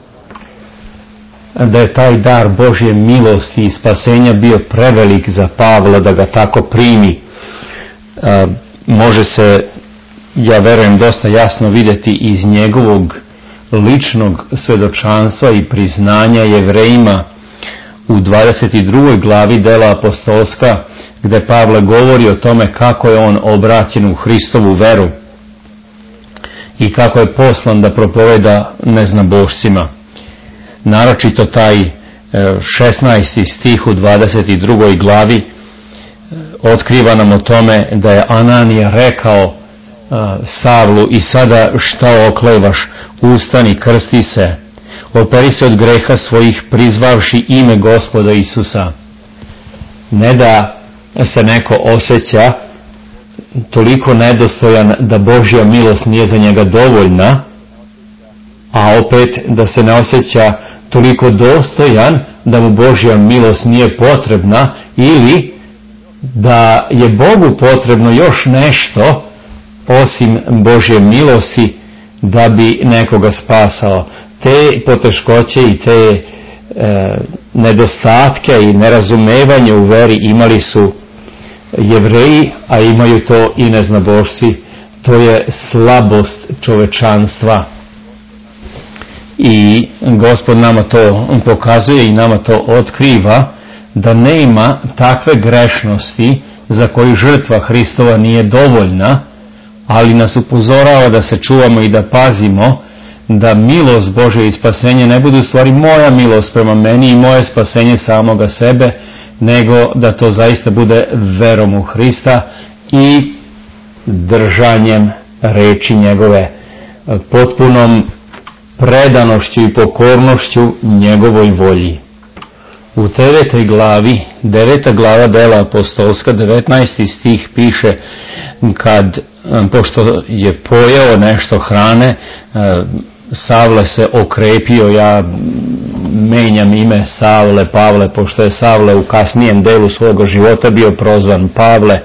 Da je taj dar Božje milosti i spasenja bio prevelik za Pavla da ga tako primi, može se, ja verujem, dosta jasno vidjeti iz njegovog ličnog svedočanstva i priznanja Jevrejima u 22. glavi dela apostolska, gdje Pavle govori o tome kako je on obraćen u Hristovu veru i kako je poslan da propoveda neznabošcima. Naročito taj 16. stih u 22. glavi otkriva nam o tome da je Ananija rekao Savlu: i sada šta oklevaš, ustani, krsti se, operi se od greha svojih, prizvavši ime Gospoda Isusa. Ne da se neko osjeća toliko nedostojan da Božja milost nije za njega dovoljna, a opet da se ne osjeća toliko dostojan da mu Božja milost nije potrebna, ili da je Bogu potrebno još nešto osim Božje milosti da bi nekoga spasao. Te poteškoće i te nedostatke i nerazumevanje u veri imali su Jevreji, a imaju to i neznabošci. To je slabost čovečanstva. I Gospod nama to pokazuje i nama to otkriva, da nema takve grešnosti za koju žrtva Hristova nije dovoljna, ali nas upozorava da se čuvamo i da pazimo da milost Božja i spasenje ne bude u stvari moja milost prema meni i moje spasenje samoga sebe, nego da to zaista bude verom u Hrista i držanjem reči njegove, potpunom predanošću i pokornošću njegovoj volji. U 9. glavi, 9. glava Dela apostolska, 19. stih piše: kad, pošto je pojeo nešto hrane, Savle se okrepio. Ja menjam ime Savle, Pavle, pošto je Savle u kasnijem delu svoga života bio prozvan Pavle.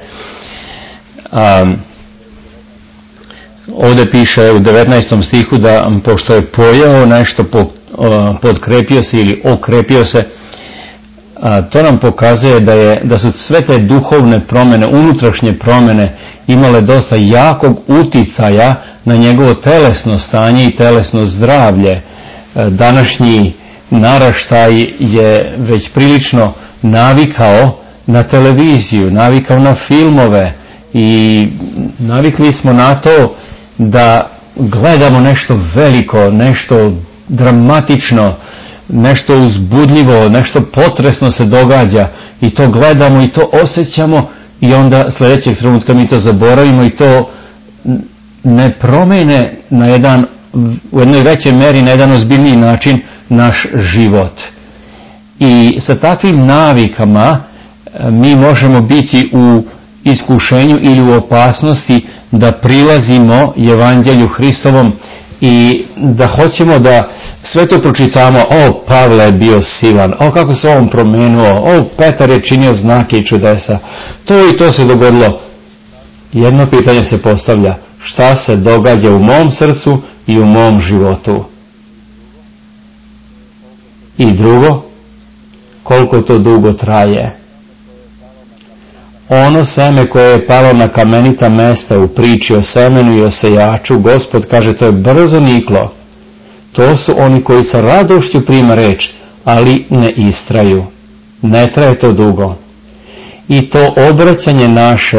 Ovdje piše u 19. stihu da pošto je pojeo nešto, podkrepio se ili okrepio se. To nam pokazuje da su sve te duhovne promjene, unutrašnje promjene imale dosta jakog uticaja na njegovo telesno stanje i telesno zdravlje. Današnji naraštaj je već prilično navikao na televiziju, navikao na filmove i navikli smo na to da gledamo nešto veliko, nešto dramatično, nešto uzbudljivo, nešto potresno se događa i to gledamo i to osjećamo i onda sljedećeg trenutka mi to zaboravimo i to ne promene na jedan, u jednoj većoj meri, na jedan ozbiljniji način naš život. I sa takvim navikama mi možemo biti u iskušenju ili u opasnosti da prilazimo Evanđelju Hristovom i da hoćemo da sve to pročitamo: o, Pavle je bio silan, o, kako se on promenuo, o, Petar je činio znake i čudesa, to i to se dogodilo. Jedno pitanje se postavlja: šta se događa u mom srcu i u mom životu? I drugo, koliko to dugo traje? Ono seme koje je palo na kamenita mesta u priči o semenu i o sejaču, Gospod kaže, to je brzo niklo. To su oni koji sa radošću prima reč, ali ne istraju. Ne traje to dugo. I to obraćanje naše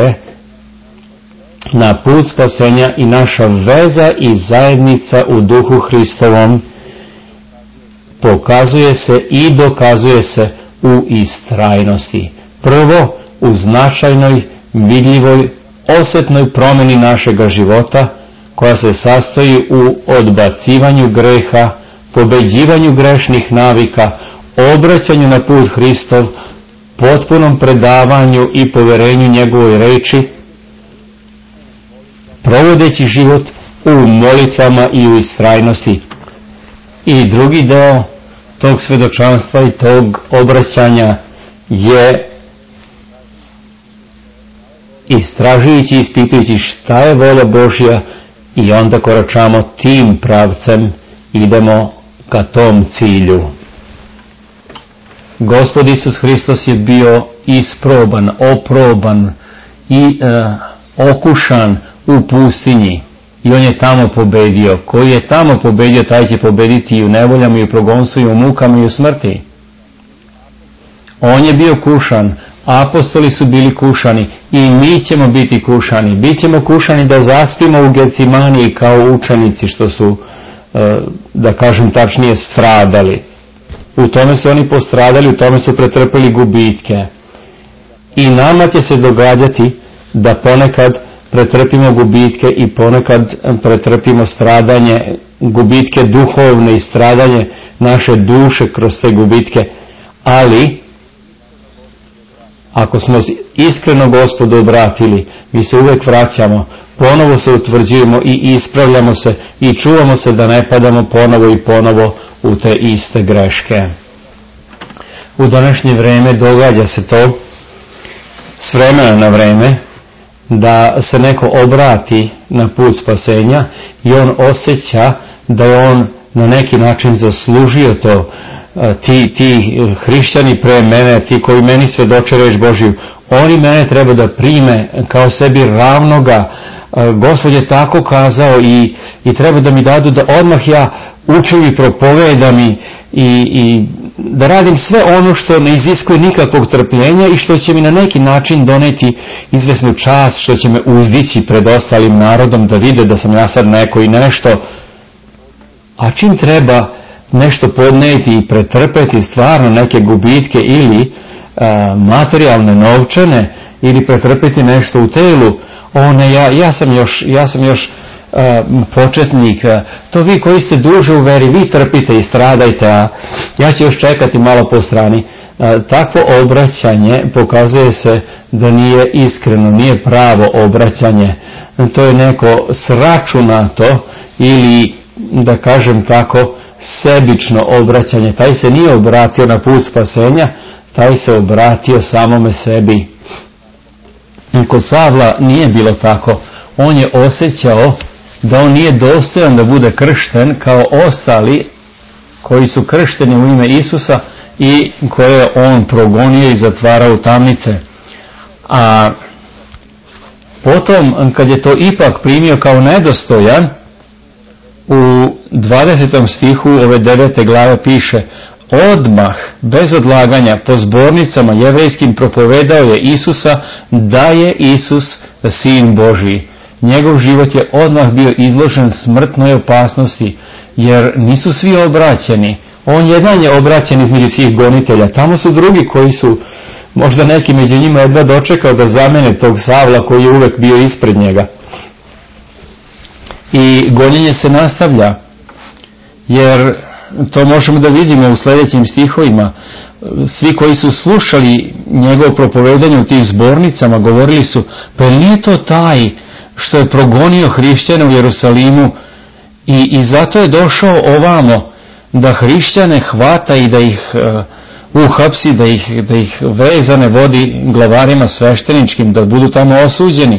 na put spasenja i naša veza i zajednica u duhu Hristovom pokazuje se i dokazuje se u istrajnosti. Prvo, u značajnoj, vidljivoj, osjetnoj promjeni našega života, koja se sastoji u odbacivanju greha, pobeđivanju grešnih navika, obraćanju na put Hristov, potpunom predavanju i poverenju njegovoj reči, provodeći život u molitvama i u istrajnosti. I drugi deo tog svedočanstva i tog obraćanja je istražujući i ispitujući šta je volja Božja i onda koračamo tim pravcem, idemo ka tom cilju. Gospod Isus Hristos je bio isproban, oproban i okušan u pustinji i on je tamo pobedio. Koji je tamo pobedio, taj će pobediti i u nevoljama i u progonstvu i u mukama i u smrti. On je bio kušan, apostoli su bili kušani i mi ćemo biti kušani. Bićemo kušani da zaspimo u Getsemaniji kao učenici što su, da kažem tačnije, stradali. U tome su oni postradali, u tome su pretrpeli gubitke. I nama će se događati da ponekad pretrpimo gubitke i ponekad pretrpimo stradanje, gubitke duhovne i stradanje naše duše kroz te gubitke, ali ako smo iskreno Gospodu obratili, mi se uvijek vraćamo, ponovo se utvrđujemo i ispravljamo se i čuvamo se da ne padamo ponovo i ponovo u te iste greške. U današnje vrijeme događa se to s vremena na vreme da se neko obrati na put spasenja i on osjeća da je on na neki način zaslužio to. Ti hrišćani pre mene, ti koji meni svjedoče reč Božju, oni mene treba da prime kao sebi ravnoga. Gospod je tako kazao i treba da mi dadu da odmah ja učim i propovedam i da radim sve ono što ne iziskuje nikakvog trpljenja i što će mi na neki način doneti izvesnu čast, što će me uzdići pred ostalim narodom da vide da sam ja sad neko i nešto. A čim treba nešto podneti i pretrpeti stvarno neke gubitke ili materijalne, novčane, ili pretrpeti nešto u telu, ja sam još početnik, to vi koji ste duže u veri, vi trpite i stradajte, a ja ću još čekati malo po strani. Takvo obraćanje pokazuje se da nije iskreno, nije pravo obraćanje. To je neko sračunato ili, da kažem tako, sebično obraćanje. Taj se nije obratio na put spasenja, taj se obratio samome sebi. Kod Savla nije bilo tako. On je osjećao da on nije dostojan da bude kršten kao ostali koji su kršteni u ime Isusa i koje je on progonio i zatvarao u tamnice. A potom, kad je to ipak primio kao nedostojan, u 20. stihu ove 9. glave piše: odmah, bez odlaganja, po zbornicama jevrejskim propovedao je Isusa da je Isus Sin Božji. Njegov život je odmah bio izložen smrtnoj opasnosti, jer nisu svi obraćeni. On jedan je obraćen između tih gonitelja. Tamo su drugi koji su, možda neki među njima jedva dočekao da zamene tog Savla koji je uvek bio ispred njega. I gonjenje se nastavlja, jer to možemo da vidimo u sljedećim stihovima. Svi koji su slušali njegovo propovedanje u tim zbornicama govorili su: pa nije to taj što je progonio hrišćane u Jerusalimu i zato je došao ovamo da hrišćane hvata i da ih uhapsi, da ih vezane vodi glavarima svešteničkim, da budu tamo osuđeni.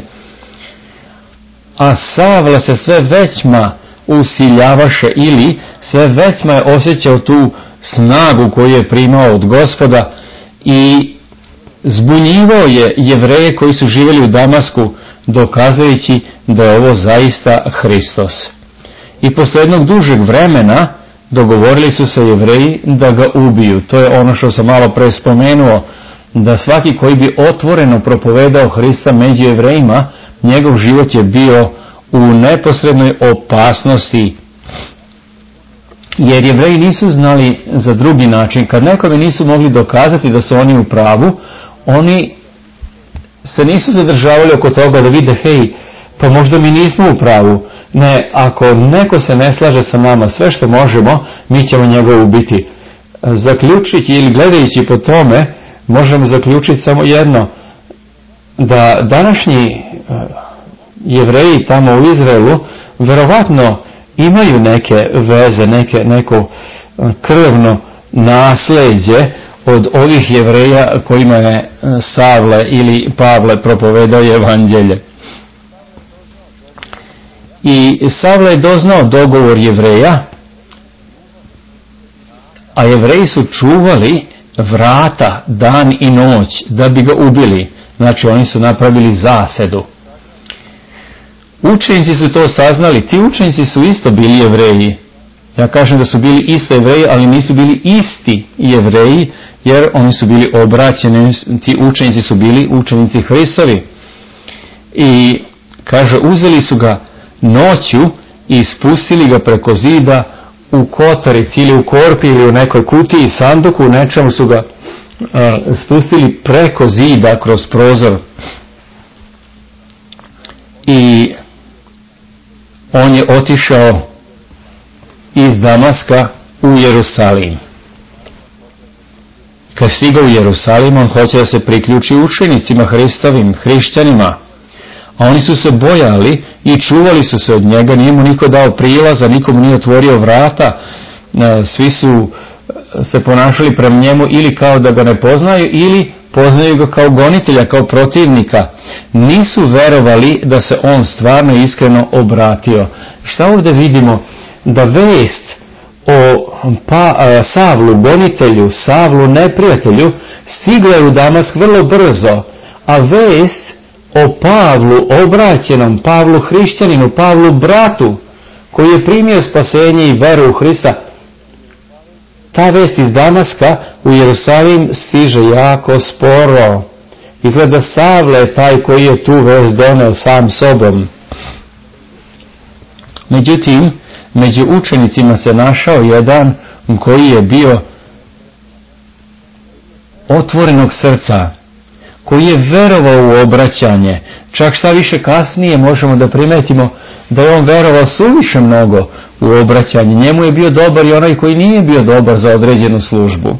A Savle se sve većma usiljavaše ili sve većma je osjećao tu snagu koju je primao od Gospoda i zbunjivao je Jevreje koji su živjeli u Damasku, dokazujući da je ovo zaista Hristos. I posle jednog dužeg vremena dogovorili su se Jevreji da ga ubiju. To je ono što sam malo pre spomenuo, da svaki koji bi otvoreno propovedao Hrista među Jevrejima, njegov život je bio u neposrednoj opasnosti. Jer Jevreji nisu znali za drugi način. Kad nekome nisu mogli dokazati da su oni u pravu, oni se nisu zadržavali oko toga da vide: hej, pa možda mi nismo u pravu. Ne, ako neko se ne slaže sa nama, sve što možemo, mi ćemo njega ubiti. Zaključujući ili gledajući po tome, možemo zaključiti samo jedno: da današnji Jevreji tamo u Izraelu verovatno imaju neke veze, neko krvno nasleđe od ovih Jevreja kojima je Savle ili Pavle propovedao evanđelje. I Savle je doznao dogovor Jevreja, a Jevreji su čuvali vrata dan i noć da bi ga ubili. Znači oni su napravili zasedu. Učenici su to saznali. Ti učenici su isto bili Jevreji. Ja kažem da su bili isto Jevreji, ali nisu bili isti Jevreji, jer oni su bili obraćeni. Ti učenici su bili učenici Hristovi. I kaže, uzeli su ga noću i spustili ga preko zida u kotarici ili u korpi ili u nekoj kutiji, sanduku, u nečemu su ga spustili preko zida kroz prozor. i on je otišao iz Damaska u Jerusalim. Kad stigao u Jerusalim, on hoće da se priključi učenicima Hristovim, hrišćanima, a oni su se bojali i čuvali su se od njega, nije mu niko dao prilaza, nikomu nije otvorio vrata, svi su se ponašali prema njemu ili kao da ga ne poznaju, ili poznaju ga kao gonitelja, kao protivnika. Nisu verovali da se on stvarno iskreno obratio. Šta ovdje vidimo? Da vest o Savlu, gonitelju, Savlu, neprijatelju, stigla je u Damask vrlo brzo, a vest o Pavlu, obraćenom, Pavlu hrišćaninu, Pavlu bratu, koji je primio spasenje i veru u Hrista, ta vest iz Damaska u Jerusalim stiže jako sporo. Izgleda Savle je taj koji je tu vest doneo sam sobom. Međutim, među učenicima se našao jedan koji je bio otvorenog srca, koji je verovao u obraćanje. Čak šta više kasnije možemo da primetimo da je on verovao suviše mnogo u obraćanje. Njemu je bio dobar i onaj koji nije bio dobar za određenu službu.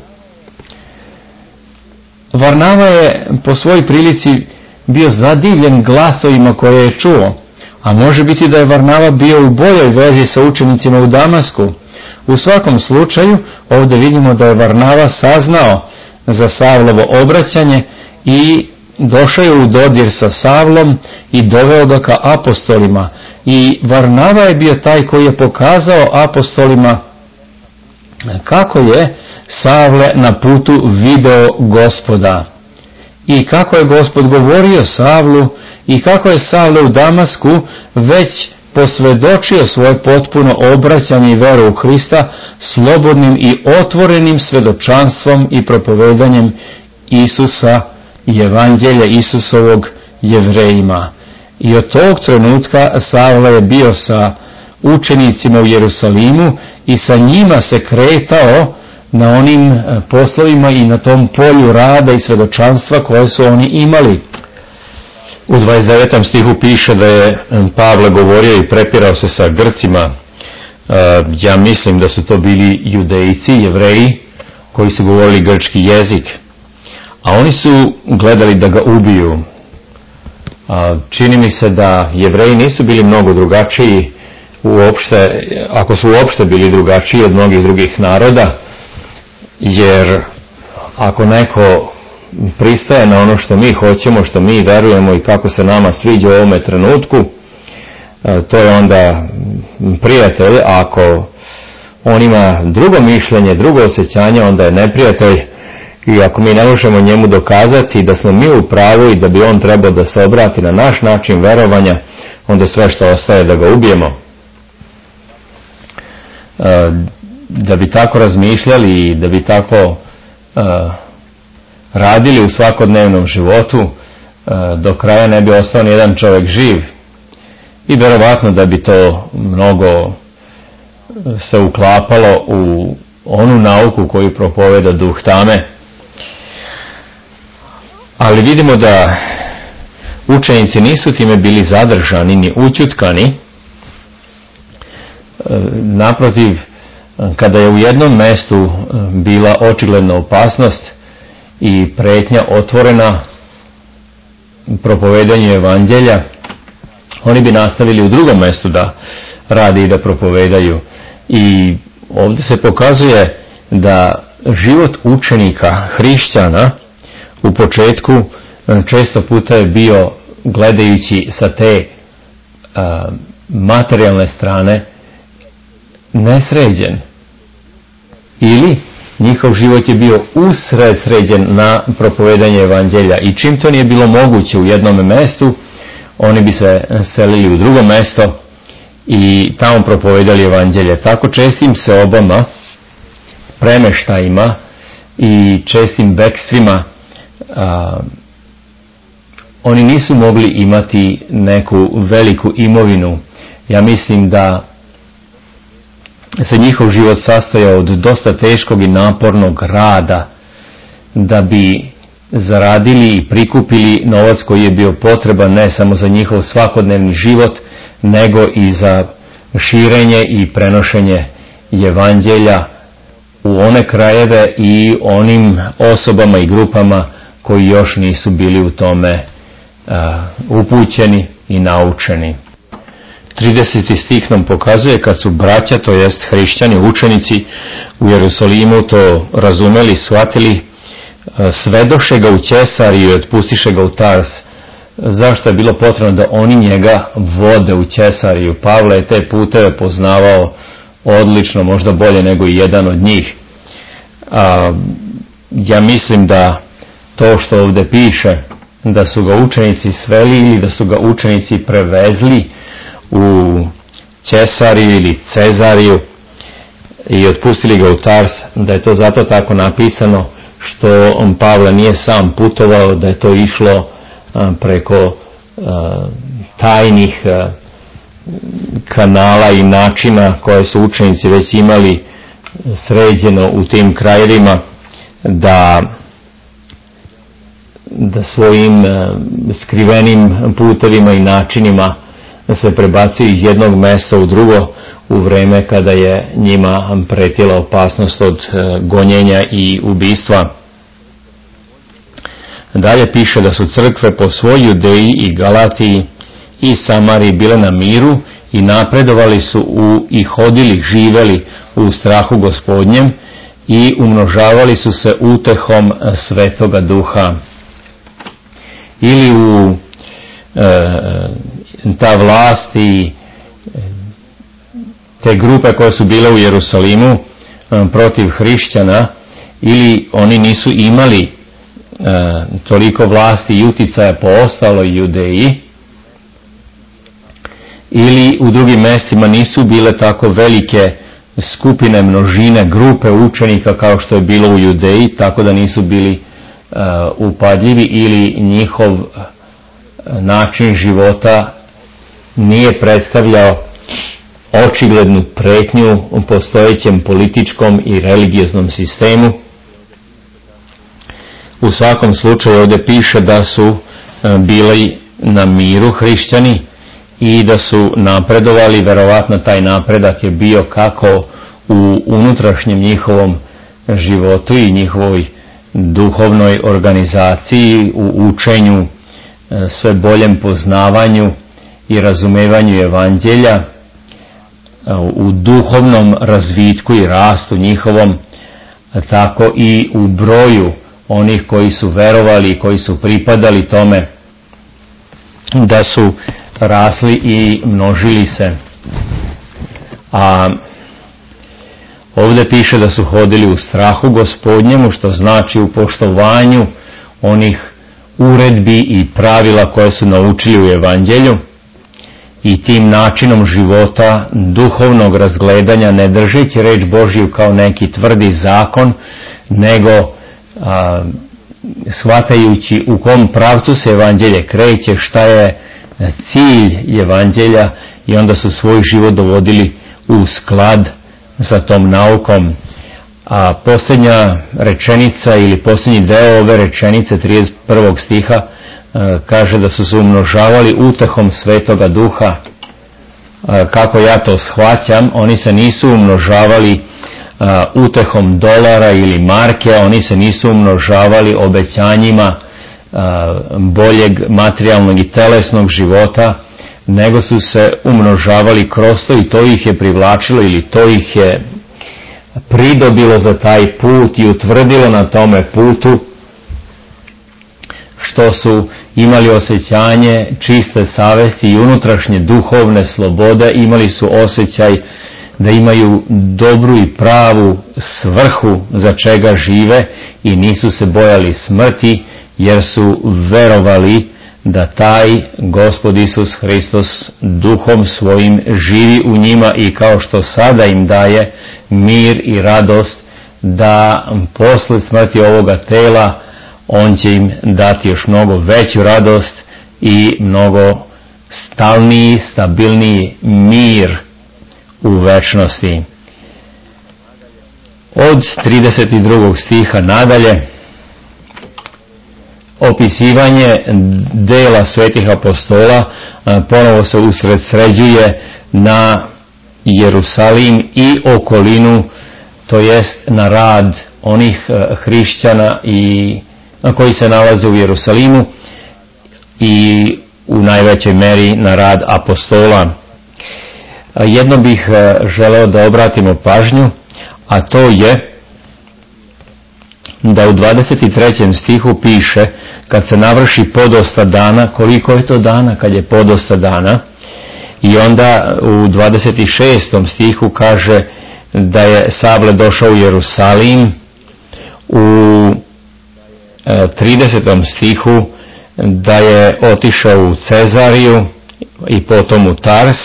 Varnava je po svojoj prilici bio zadivljen glasovima koje je čuo, a može biti da je Varnava bio u boljoj vezi sa učenicima u Damasku. U svakom slučaju, ovdje vidimo da je Varnava saznao za Savlovo obraćanje i došao je u dodir sa Savlom i doveo ga ka apostolima. I Varnava je bio taj koji je pokazao apostolima kako je Savle na putu video Gospoda i kako je Gospod govorio Savlu i kako je Savle u Damasku već posvjedočio svoje potpuno obraćanje i veru u Hrista slobodnim i otvorenim svjedočanstvom i propovedanjem Isusa i evanđelja Isusovog Jevrejima. I od tog trenutka Savle je bio sa učenicima u Jerusalimu i sa njima se kretao na onim poslovima i na tom polju rada i svjedočanstva koje su oni imali. U 29. stihu piše da je Pavle govorio i prepirao se sa Grcima. Ja mislim da su to bili Judejci, Jevreji, koji su govorili grčki jezik. A oni su gledali da ga ubiju. Čini mi se da Jevreji nisu bili mnogo drugačiji uopšte, ako su uopšte bili drugačiji od mnogih drugih naroda, jer ako neko pristaje na ono što mi hoćemo, što mi verujemo i kako se nama sviđa u ovome trenutku, to je onda prijatelj. Ako on ima drugo mišljenje, drugo osjećanje, onda je neprijatelj. I ako mi ne možemo njemu dokazati da smo mi u pravu i da bi on trebao da se obrati na naš način verovanja, onda sve što ostaje da ga ubijemo. Da bi tako razmišljali i da bi tako radili u svakodnevnom životu, do kraja ne bi ostao ni jedan čovjek živ. I verovatno da bi to mnogo se uklapalo u onu nauku koju propoveda duh tame. Ali vidimo da učenici nisu time bili zadržani ni ućutkani. Naprotiv, kada je u jednom mestu bila očigledna opasnost i pretnja otvorena propovedanju evanđelja, oni bi nastavili u drugom mestu da rade i da propovedaju. I ovdje se pokazuje da život učenika, hrišćana, u početku često puta je bio, gledajući sa te materijalne strane, nesređen. Ili njihov život je bio usredsređen na propovedanje evanđelja. I čim to nije bilo moguće u jednom mestu, oni bi se selili u drugo mesto i tamo propovedali evanđelje. Tako čestim seobama, premeštajima i čestim bekstvima oni nisu mogli imati neku veliku imovinu. Ja mislim da se njihov život sastojao od dosta teškog i napornog rada da bi zaradili i prikupili novac koji je bio potreban ne samo za njihov svakodnevni život, nego i za širenje i prenošenje evanđelja u one krajeve i onim osobama i grupama koji još nisu bili u tome upućeni i naučeni. 30. stih nam pokazuje kad su braća, to jest hrišćani, učenici u Jerusalimu to razumeli, shvatili, svedoše ga u Cesariju i otpustiše ga u Tars. Zašto je bilo potrebno da oni njega vode u Cesariju? Pavle je te puteve poznavao odlično, možda bolje nego i jedan od njih. Ja mislim da to što ovdje piše, da su ga učenici sveli ili da su ga učenici prevezli u Cesariju ili Cezariju i otpustili ga u Tars, da je to zato tako napisano što on Pavle nije sam putovao, da je to išlo preko tajnih kanala i načina koje su učenici već imali sređeno u tim krajevima, da svojim skrivenim putevima i načinima se prebacuju iz jednog mjesta u drugo u vreme kada je njima pretila opasnost od gonjenja i ubistva. Dalje piše da su crkve po svoj Judeji i Galatiji i Samariji bile na miru i napredovali su i hodili, živeli u strahu Gospodnjem i umnožavali su se utehom Svetoga Duha. Ili u ta vlast i te grupe koje su bile u Jerusalimu protiv hrišćana, ili oni nisu imali toliko vlasti i uticaja po ostaloj Judeji, ili u drugim mjestima nisu bile tako velike skupine, množine, grupe učenika kao što je bilo u Judeji, tako da nisu bili upadljivi, ili njihov način života nije predstavljao očiglednu pretnju u postojećem političkom i religioznom sistemu. U svakom slučaju ovdje piše da su bili na miru hrišćani i da su napredovali. Verovatno taj napredak je bio kako u unutrašnjem njihovom životu i njihovoj duhovnoj organizaciji, u učenju, sve boljem poznavanju i razumevanju evanđelja, u duhovnom razvitku i rastu njihovom, tako i u broju onih koji su verovali i koji su pripadali tome, da su rasli i množili se. A ovdje piše da su hodili u strahu Gospodnjemu, što znači u poštovanju onih uredbi i pravila koje su naučili u evanđelju, i tim načinom života, duhovnog razgledanja, ne držeći reč Božju kao neki tvrdi zakon, nego shvatajući u kom pravcu se evanđelje kreće, šta je cilj evanđelja, i onda su svoj život dovodili u sklad sa tom naukom. A posljednja rečenica ili posljednji deo ove rečenice 31. stiha kaže da su se umnožavali utehom Svetoga Duha. Kako ja to shvaćam, oni se nisu umnožavali utehom dolara ili marke, oni se nisu umnožavali obećanjima boljeg materijalnog i telesnog života, nego su se umnožavali kroz to, i to ih je privlačilo ili to ih je pridobilo za taj put i utvrdilo na tome putu, što su imali osjećanje čiste savesti i unutrašnje duhovne slobode, imali su osjećaj da imaju dobru i pravu svrhu za čega žive i nisu se bojali smrti, jer su verovali da taj Gospod Isus Hristos duhom svojim živi u njima, i kao što sada im daje mir i radost da posle smrti ovoga tela on će im dati još mnogo veću radost i mnogo stalniji, stabilniji mir u večnosti. Od 32. stiha nadalje opisivanje dela svetih apostola ponovo se usredsređuje na Jerusalim i okolinu, to jest na rad onih hrišćana koji se nalaze u Jerusalimu i u najvećoj meri na rad apostola. Jedno bih želeo da obratimo pažnju, a to je da u 23. stihu piše kad se navrši podosta dana, koliko je to dana kad je podosta dana, i onda u 26. stihu kaže da je Savle došao u Jerusalim, u 30. stihu da je otišao u Cezariju i potom u Tars.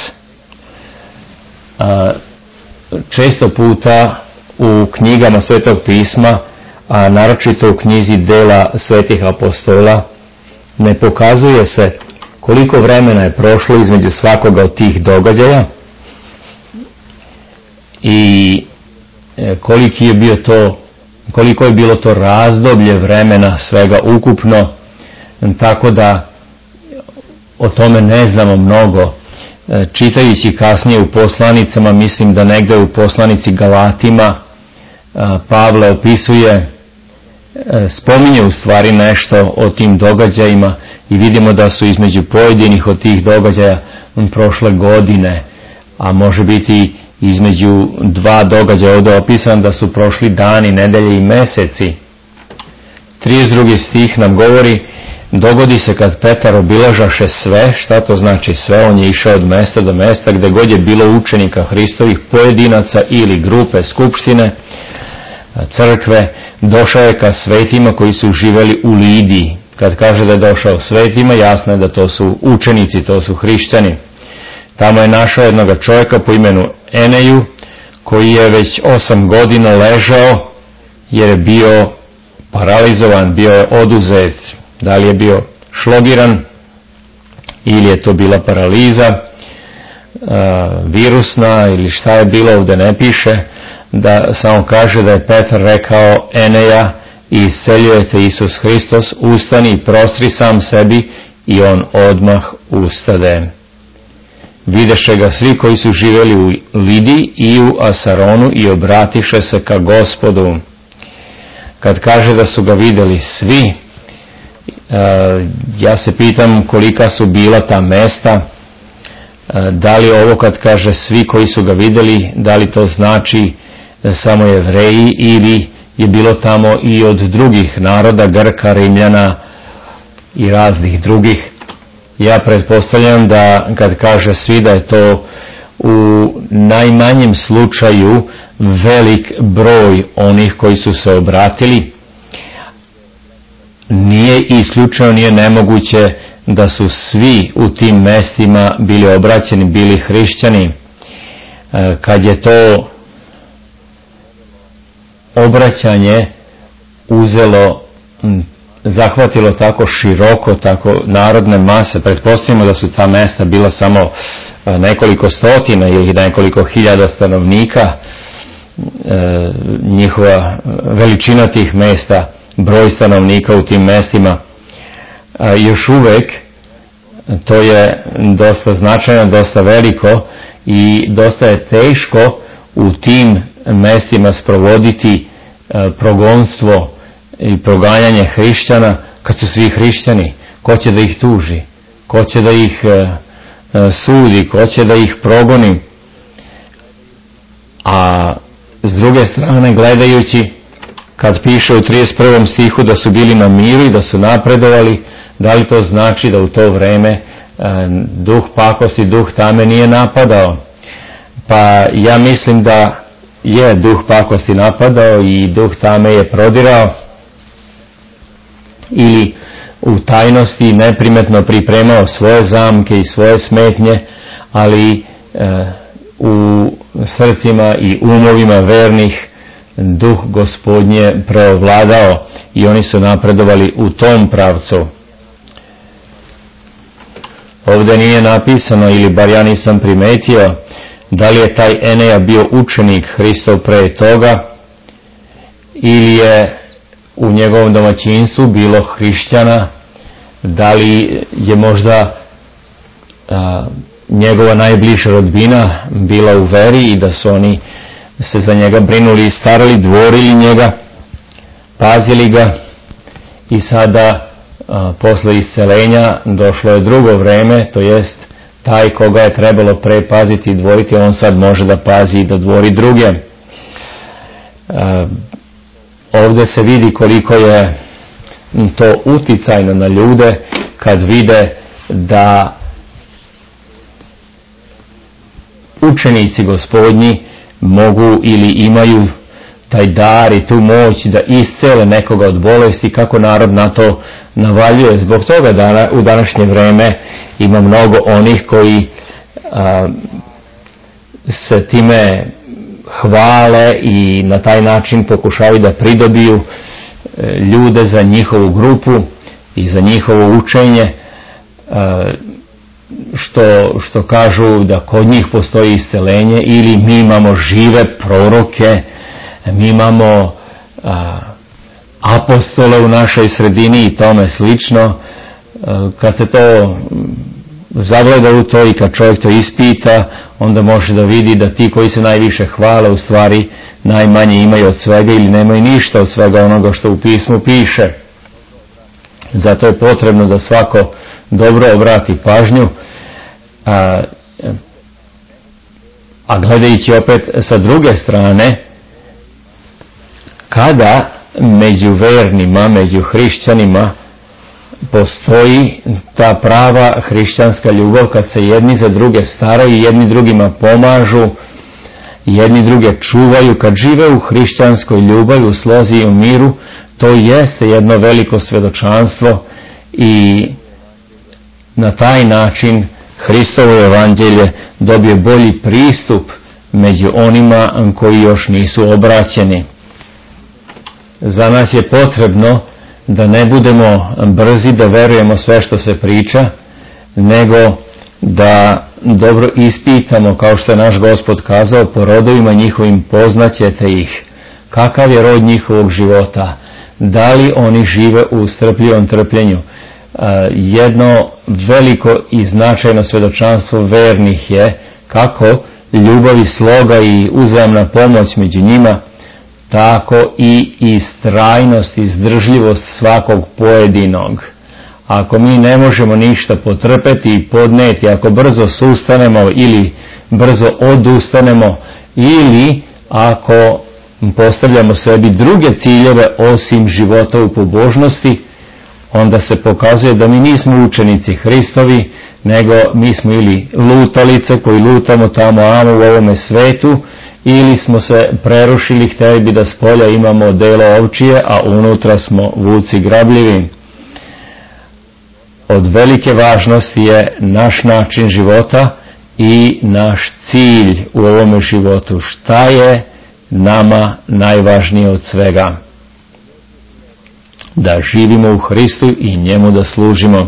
Često puta u knjigama Svetog pisma, a naročito u knjizi Dela svetih apostola, ne pokazuje se koliko vremena je prošlo između svakoga od tih događaja i koliko je bilo to razdoblje vremena svega ukupno, tako da o tome ne znamo mnogo. Čitajući kasnije u poslanicama, mislim da negdje u poslanici Galatima Pavle opisuje, spominje u stvari nešto o tim događajima i vidimo da su između pojedinih od tih događaja prošle godine, a može biti između dva događaja ovdje opisan da su prošli dani, nedelje i meseci. 32. stih nam govori: dogodi se kad Petar obilažaše sve. Šta to znači sve? On je išao od mesta do mesta gdje god je bilo učenika Hristovih, pojedinaca ili grupe, skupštine, crkve. Došao je ka svetima koji su živjeli u Lidiji. Kad kaže da je došao svetima, jasno je da to su učenici, to su hrišćani. Tamo je našao jednoga čovjeka po imenu Eneju, koji je već 8 godina ležao jer je bio paralizovan, bio je oduzet. Da li je bio šlogiran ili je to bila paraliza virusna ili šta je bilo, ovdje ne piše, da samo kaže da je Petar rekao: Eneja, isceljuje te Isus Hristos, ustani i prostri sam sebi, i on odmah ustade. Videše ga svi koji su živjeli u Lidiji i u Asaronu i obratiše se ka Gospodu. Kad kaže da su ga vidjeli svi, ja se pitam kolika su bila ta mesta. Da li ovo kad kaže svi koji su ga vidjeli, da li to znači samo Jevreji ili je bilo tamo i od drugih naroda, Grka, Rimljana i raznih drugih? Ja pretpostavljam da kad kaže svi, da je to u najmanjem slučaju velik broj onih koji su se obratili. Nije isključeno, nije nemoguće da su svi u tim mestima bili obraćeni, bili hrišćani. Kad je to obraćanje zahvatilo tako široko, tako narodne mase, pretpostavimo da su ta mesta bila samo nekoliko stotina ili nekoliko hiljada stanovnika, njihova veličina tih mesta, broj stanovnika u tim mestima, još uvek to je dosta značajno, dosta veliko i dosta je teško u tim mestima sprovoditi progonstvo i proganjanje hrišćana kad su svi hrišćani. Ko će da ih tuži? Ko će da ih sudi? Ko će da ih progoni? A s druge strane, gledajući, kad piše u 31. stihu da su bili na miru i da su napredovali, da li to znači da u to vreme duh pakosti, duh tame nije napadao? Pa ja mislim da je duh pakosti napadao i duh tame je prodirao ili u tajnosti neprimetno pripremao svoje zamke i svoje smetnje, ali u srcima i umovima vernih duh Gospodnje preovladao i oni su napredovali u tom pravcu. Ovdje nije napisano, ili bar ja nisam primetio, da li je taj Eneja bio učenik Hristov pre toga ili je u njegovom domaćinstvu bilo hrišćana, da li je možda njegova najbliža rodbina bila u veri i da su oni se za njega brinuli i starali, dvorili njega, pazili ga. I sada posle iscelenja došlo je drugo vreme, to jest taj koga je trebalo pre paziti i dvoriti, on sad može da pazi i da dvori druge. Ovdje se vidi koliko je to uticajno na ljude kad vide da učenici Gospodnji mogu ili imaju taj dar i tu moć da iscele nekoga od bolesti, kako narod na to navaljuje. Zbog toga u današnje vreme ima mnogo onih koji se time hvale i na taj način pokušavaju da pridobiju ljude za njihovu grupu i za njihovo učenje, što kažu da kod njih postoji iscelenje, ili mi imamo žive proroke, mi imamo apostole u našoj sredini i tome slično. Kad se to zagleda u to i kad čovjek to ispita, onda može da vidi da ti koji se najviše hvale u stvari najmanje imaju od svega ili nemaju ništa od svega onoga što u pismu piše. Zato je potrebno da svako dobro obrati pažnju, a gledajući opet sa druge strane, kada među vernima, među hrišćanima postoji ta prava hrišćanska ljubav, kad se jedni za druge staraju, jedni drugima pomažu, jedni druge čuvaju, kad žive u hrišćanskoj ljubavi, u slozi i u miru, to jeste jedno veliko svedočanstvo i na taj način Hristovo evanđelje dobije bolji pristup među onima koji još nisu obraćeni. Za nas je potrebno da ne budemo brzi da verujemo sve što se priča, nego da dobro ispitamo, kao što je naš Gospod kazao, po rodovima njihovim poznaćete ih. Kakav je rod njihovog života? Da li oni žive u strpljivom trpljenju? Jedno veliko i značajno svedočanstvo vernih je kako ljubav i sloga i uzajamna pomoć među njima, tako i istrajnost i izdržljivost svakog pojedinog. Ako mi ne možemo ništa potrpeti i podneti, ako brzo sustanemo ili brzo odustanemo, ili ako postavljamo sebi druge ciljeve osim života u pobožnosti, onda se pokazuje da mi nismo učenici Hristovi, nego mi smo ili lutalice koji lutamo tamo amo u ovome svetu, ili smo se prerušili, htjeli bi da s polja imamo delo ovčije, a unutra smo vuci grabljivi. Od velike važnosti je naš način života i naš cilj u ovome životu. Šta je nama najvažnije od svega? Da živimo u Hristu i njemu da služimo.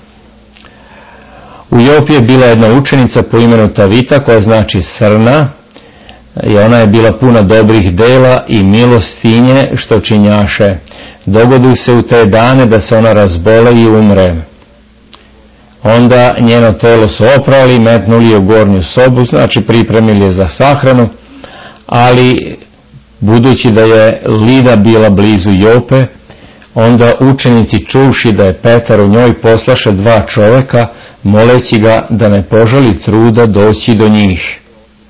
U Jopi je bila jedna učenica po imenu Tavita, koja znači srna, i ona je bila puna dobrih dela i milostinje što činjaše. Dogodi se u te dane da se ona razbole i umre. Onda njeno telo su oprali, metnuli je u gornju sobu, znači pripremili je za sahranu, ali budući da je Lida bila blizu Jope, onda učenici čuvši da je Petar u njoj, poslaše 2 čoveka, moleći ga da ne požali truda doći do njih.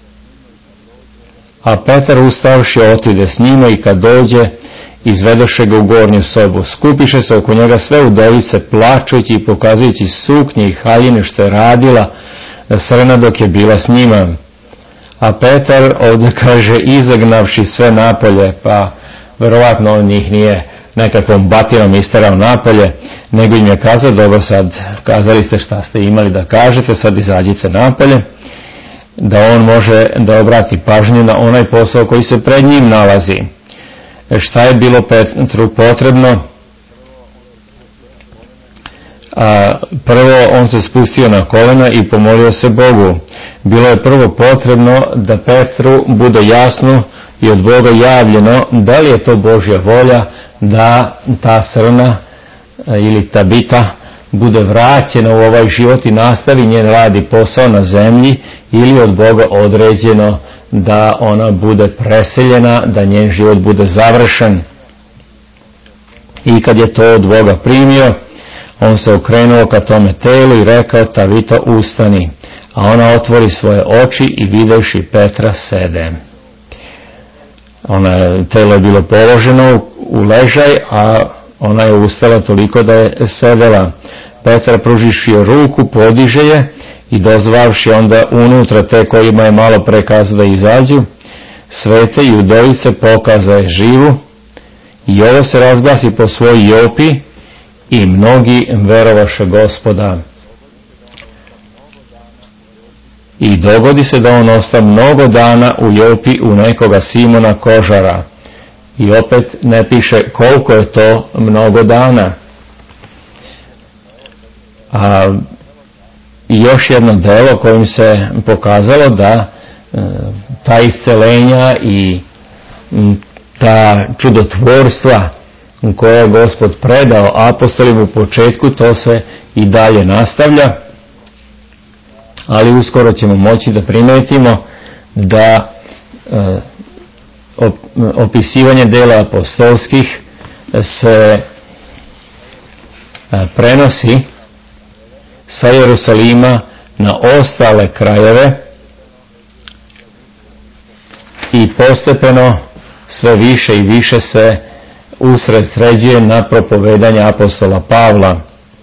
A Petar ustavši otide s njima i kad dođe, izvedoše ga u gornju sobu. Skupiše se oko njega sve udovice, plačući i pokazujući suknje i haljine što je radila srna dok je bila s njima. A Petar ovdje kaže, izagnavši sve napolje, pa verovatno on njih nije nekakvom batinom isterao napolje, nego im je kazao, dobro, sad kazali ste šta ste imali da kažete, sad izađite napolje, da on može da obrati pažnju na onaj posao koji se pred njim nalazi. Šta je bilo Petru potrebno? Prvo, on se spustio na kolena i pomolio se Bogu. Bilo je prvo potrebno da Petru bude jasno i od Boga javljeno da li je to Božja volja da ta Srna ili Tabita bude vraćena u ovaj život i nastavi njen rad i posao na zemlji, ili od Boga određeno da ona bude preseljena, da njen život bude završen. I kad je to od Boga primio, on se okrenuo ka tome telu i rekao: Tabita, ustani. A ona otvori svoje oči i videvši Petra sede. Telo je bilo položeno u ležaj, a ona je ustala toliko da je sedela. Petar pružiši joj ruku, podiže je i dozvavši onda unutra te kojima je malo pre kazao da izađu, svete i udovice pokaza je živu, i ovo se razglasi po svoj Jopi, i mnogi verovaše Gospoda. I dogodi se da on osta mnogo dana u Jopi u nekoga Simona kožara. I opet ne piše koliko je to mnogo dana. I još jedno delo kojim se pokazalo da ta iscelenja i ta čudotvorstva koje je Gospod predao apostolima u početku, to se i dalje nastavlja, ali uskoro ćemo moći da primetimo da opisivanje dela apostolskih se prenosi sa Jerusalima na ostale krajeve i postepeno sve više i više se usredsređuje na propovedanje apostola Pavla,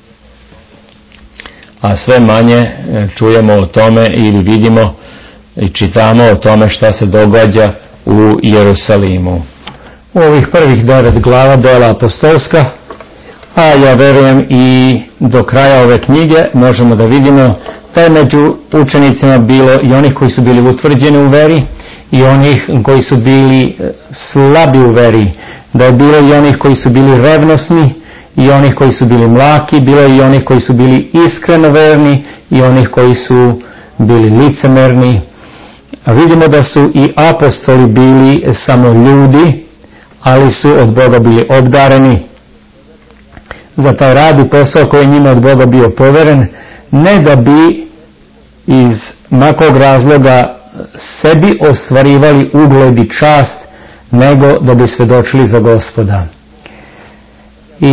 a sve manje čujemo o tome ili vidimo i čitamo o tome šta se događa u Jerusalimu. U ovih prvih 9 glava dela apostolska, a ja verujem i do kraja ove knjige, možemo da vidimo da je među učenicima bilo i onih koji su bili utvrđeni u veri i onih koji su bili slabi u veri, da je bilo i onih koji su bili revnosni i onih koji su bili mlaki, bilo je i onih koji su bili iskreno verni i onih koji su bili licemerni. A vidimo da su i apostoli bili samo ljudi, ali su od Boga bili obdareni za taj rad i posao koji je njima od Boga bio poveren, ne da bi iz makog razloga sebi ostvarivali ugled i čast, nego da bi svedočili za Gospoda. I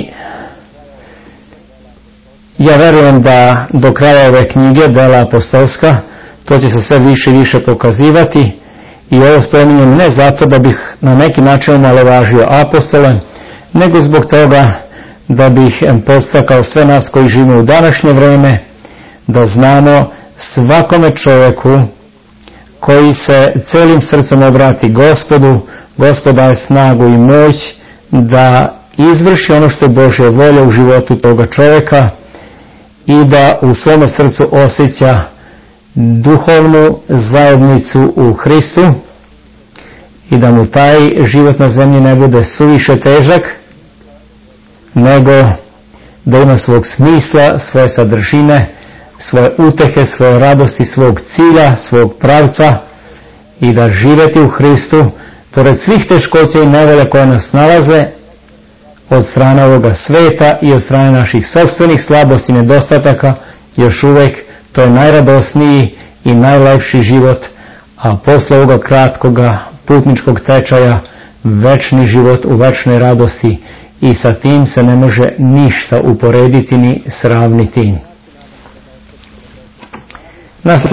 ja verujem da do kraja ove knjige, dela apostolska, to će se sve više i više pokazivati, i ovo spominjem ne zato da bih na neki način omalovažio apostole, nego zbog toga da bih podstakao sve nas koji živimo u današnje vreme, da znamo svakome čovjeku koji se celim srcem obrati Gospodu, Gospod daje snagu i moć da izvrši ono što je Božja volja u životu toga čovjeka i da u svome srcu osjeća duhovnu zajednicu u Hristu i da mu taj život na zemlji ne bude suviše težak, nego da ima svog smisla, svoje sadržine, svoje utehe, svoje radosti, svog cilja, svog pravca, i da živjeti u Hristu pored svih teškoća i nevolja koje nas nalaze od strane ovoga sveta i od strane naših sopstvenih slabosti i nedostataka, još uvijek to je najradosniji i najlepši život, a posle ovoga kratkoga putničkog tečaja večni život u večnoj radosti, i sa tim se ne može ništa uporediti ni sravniti.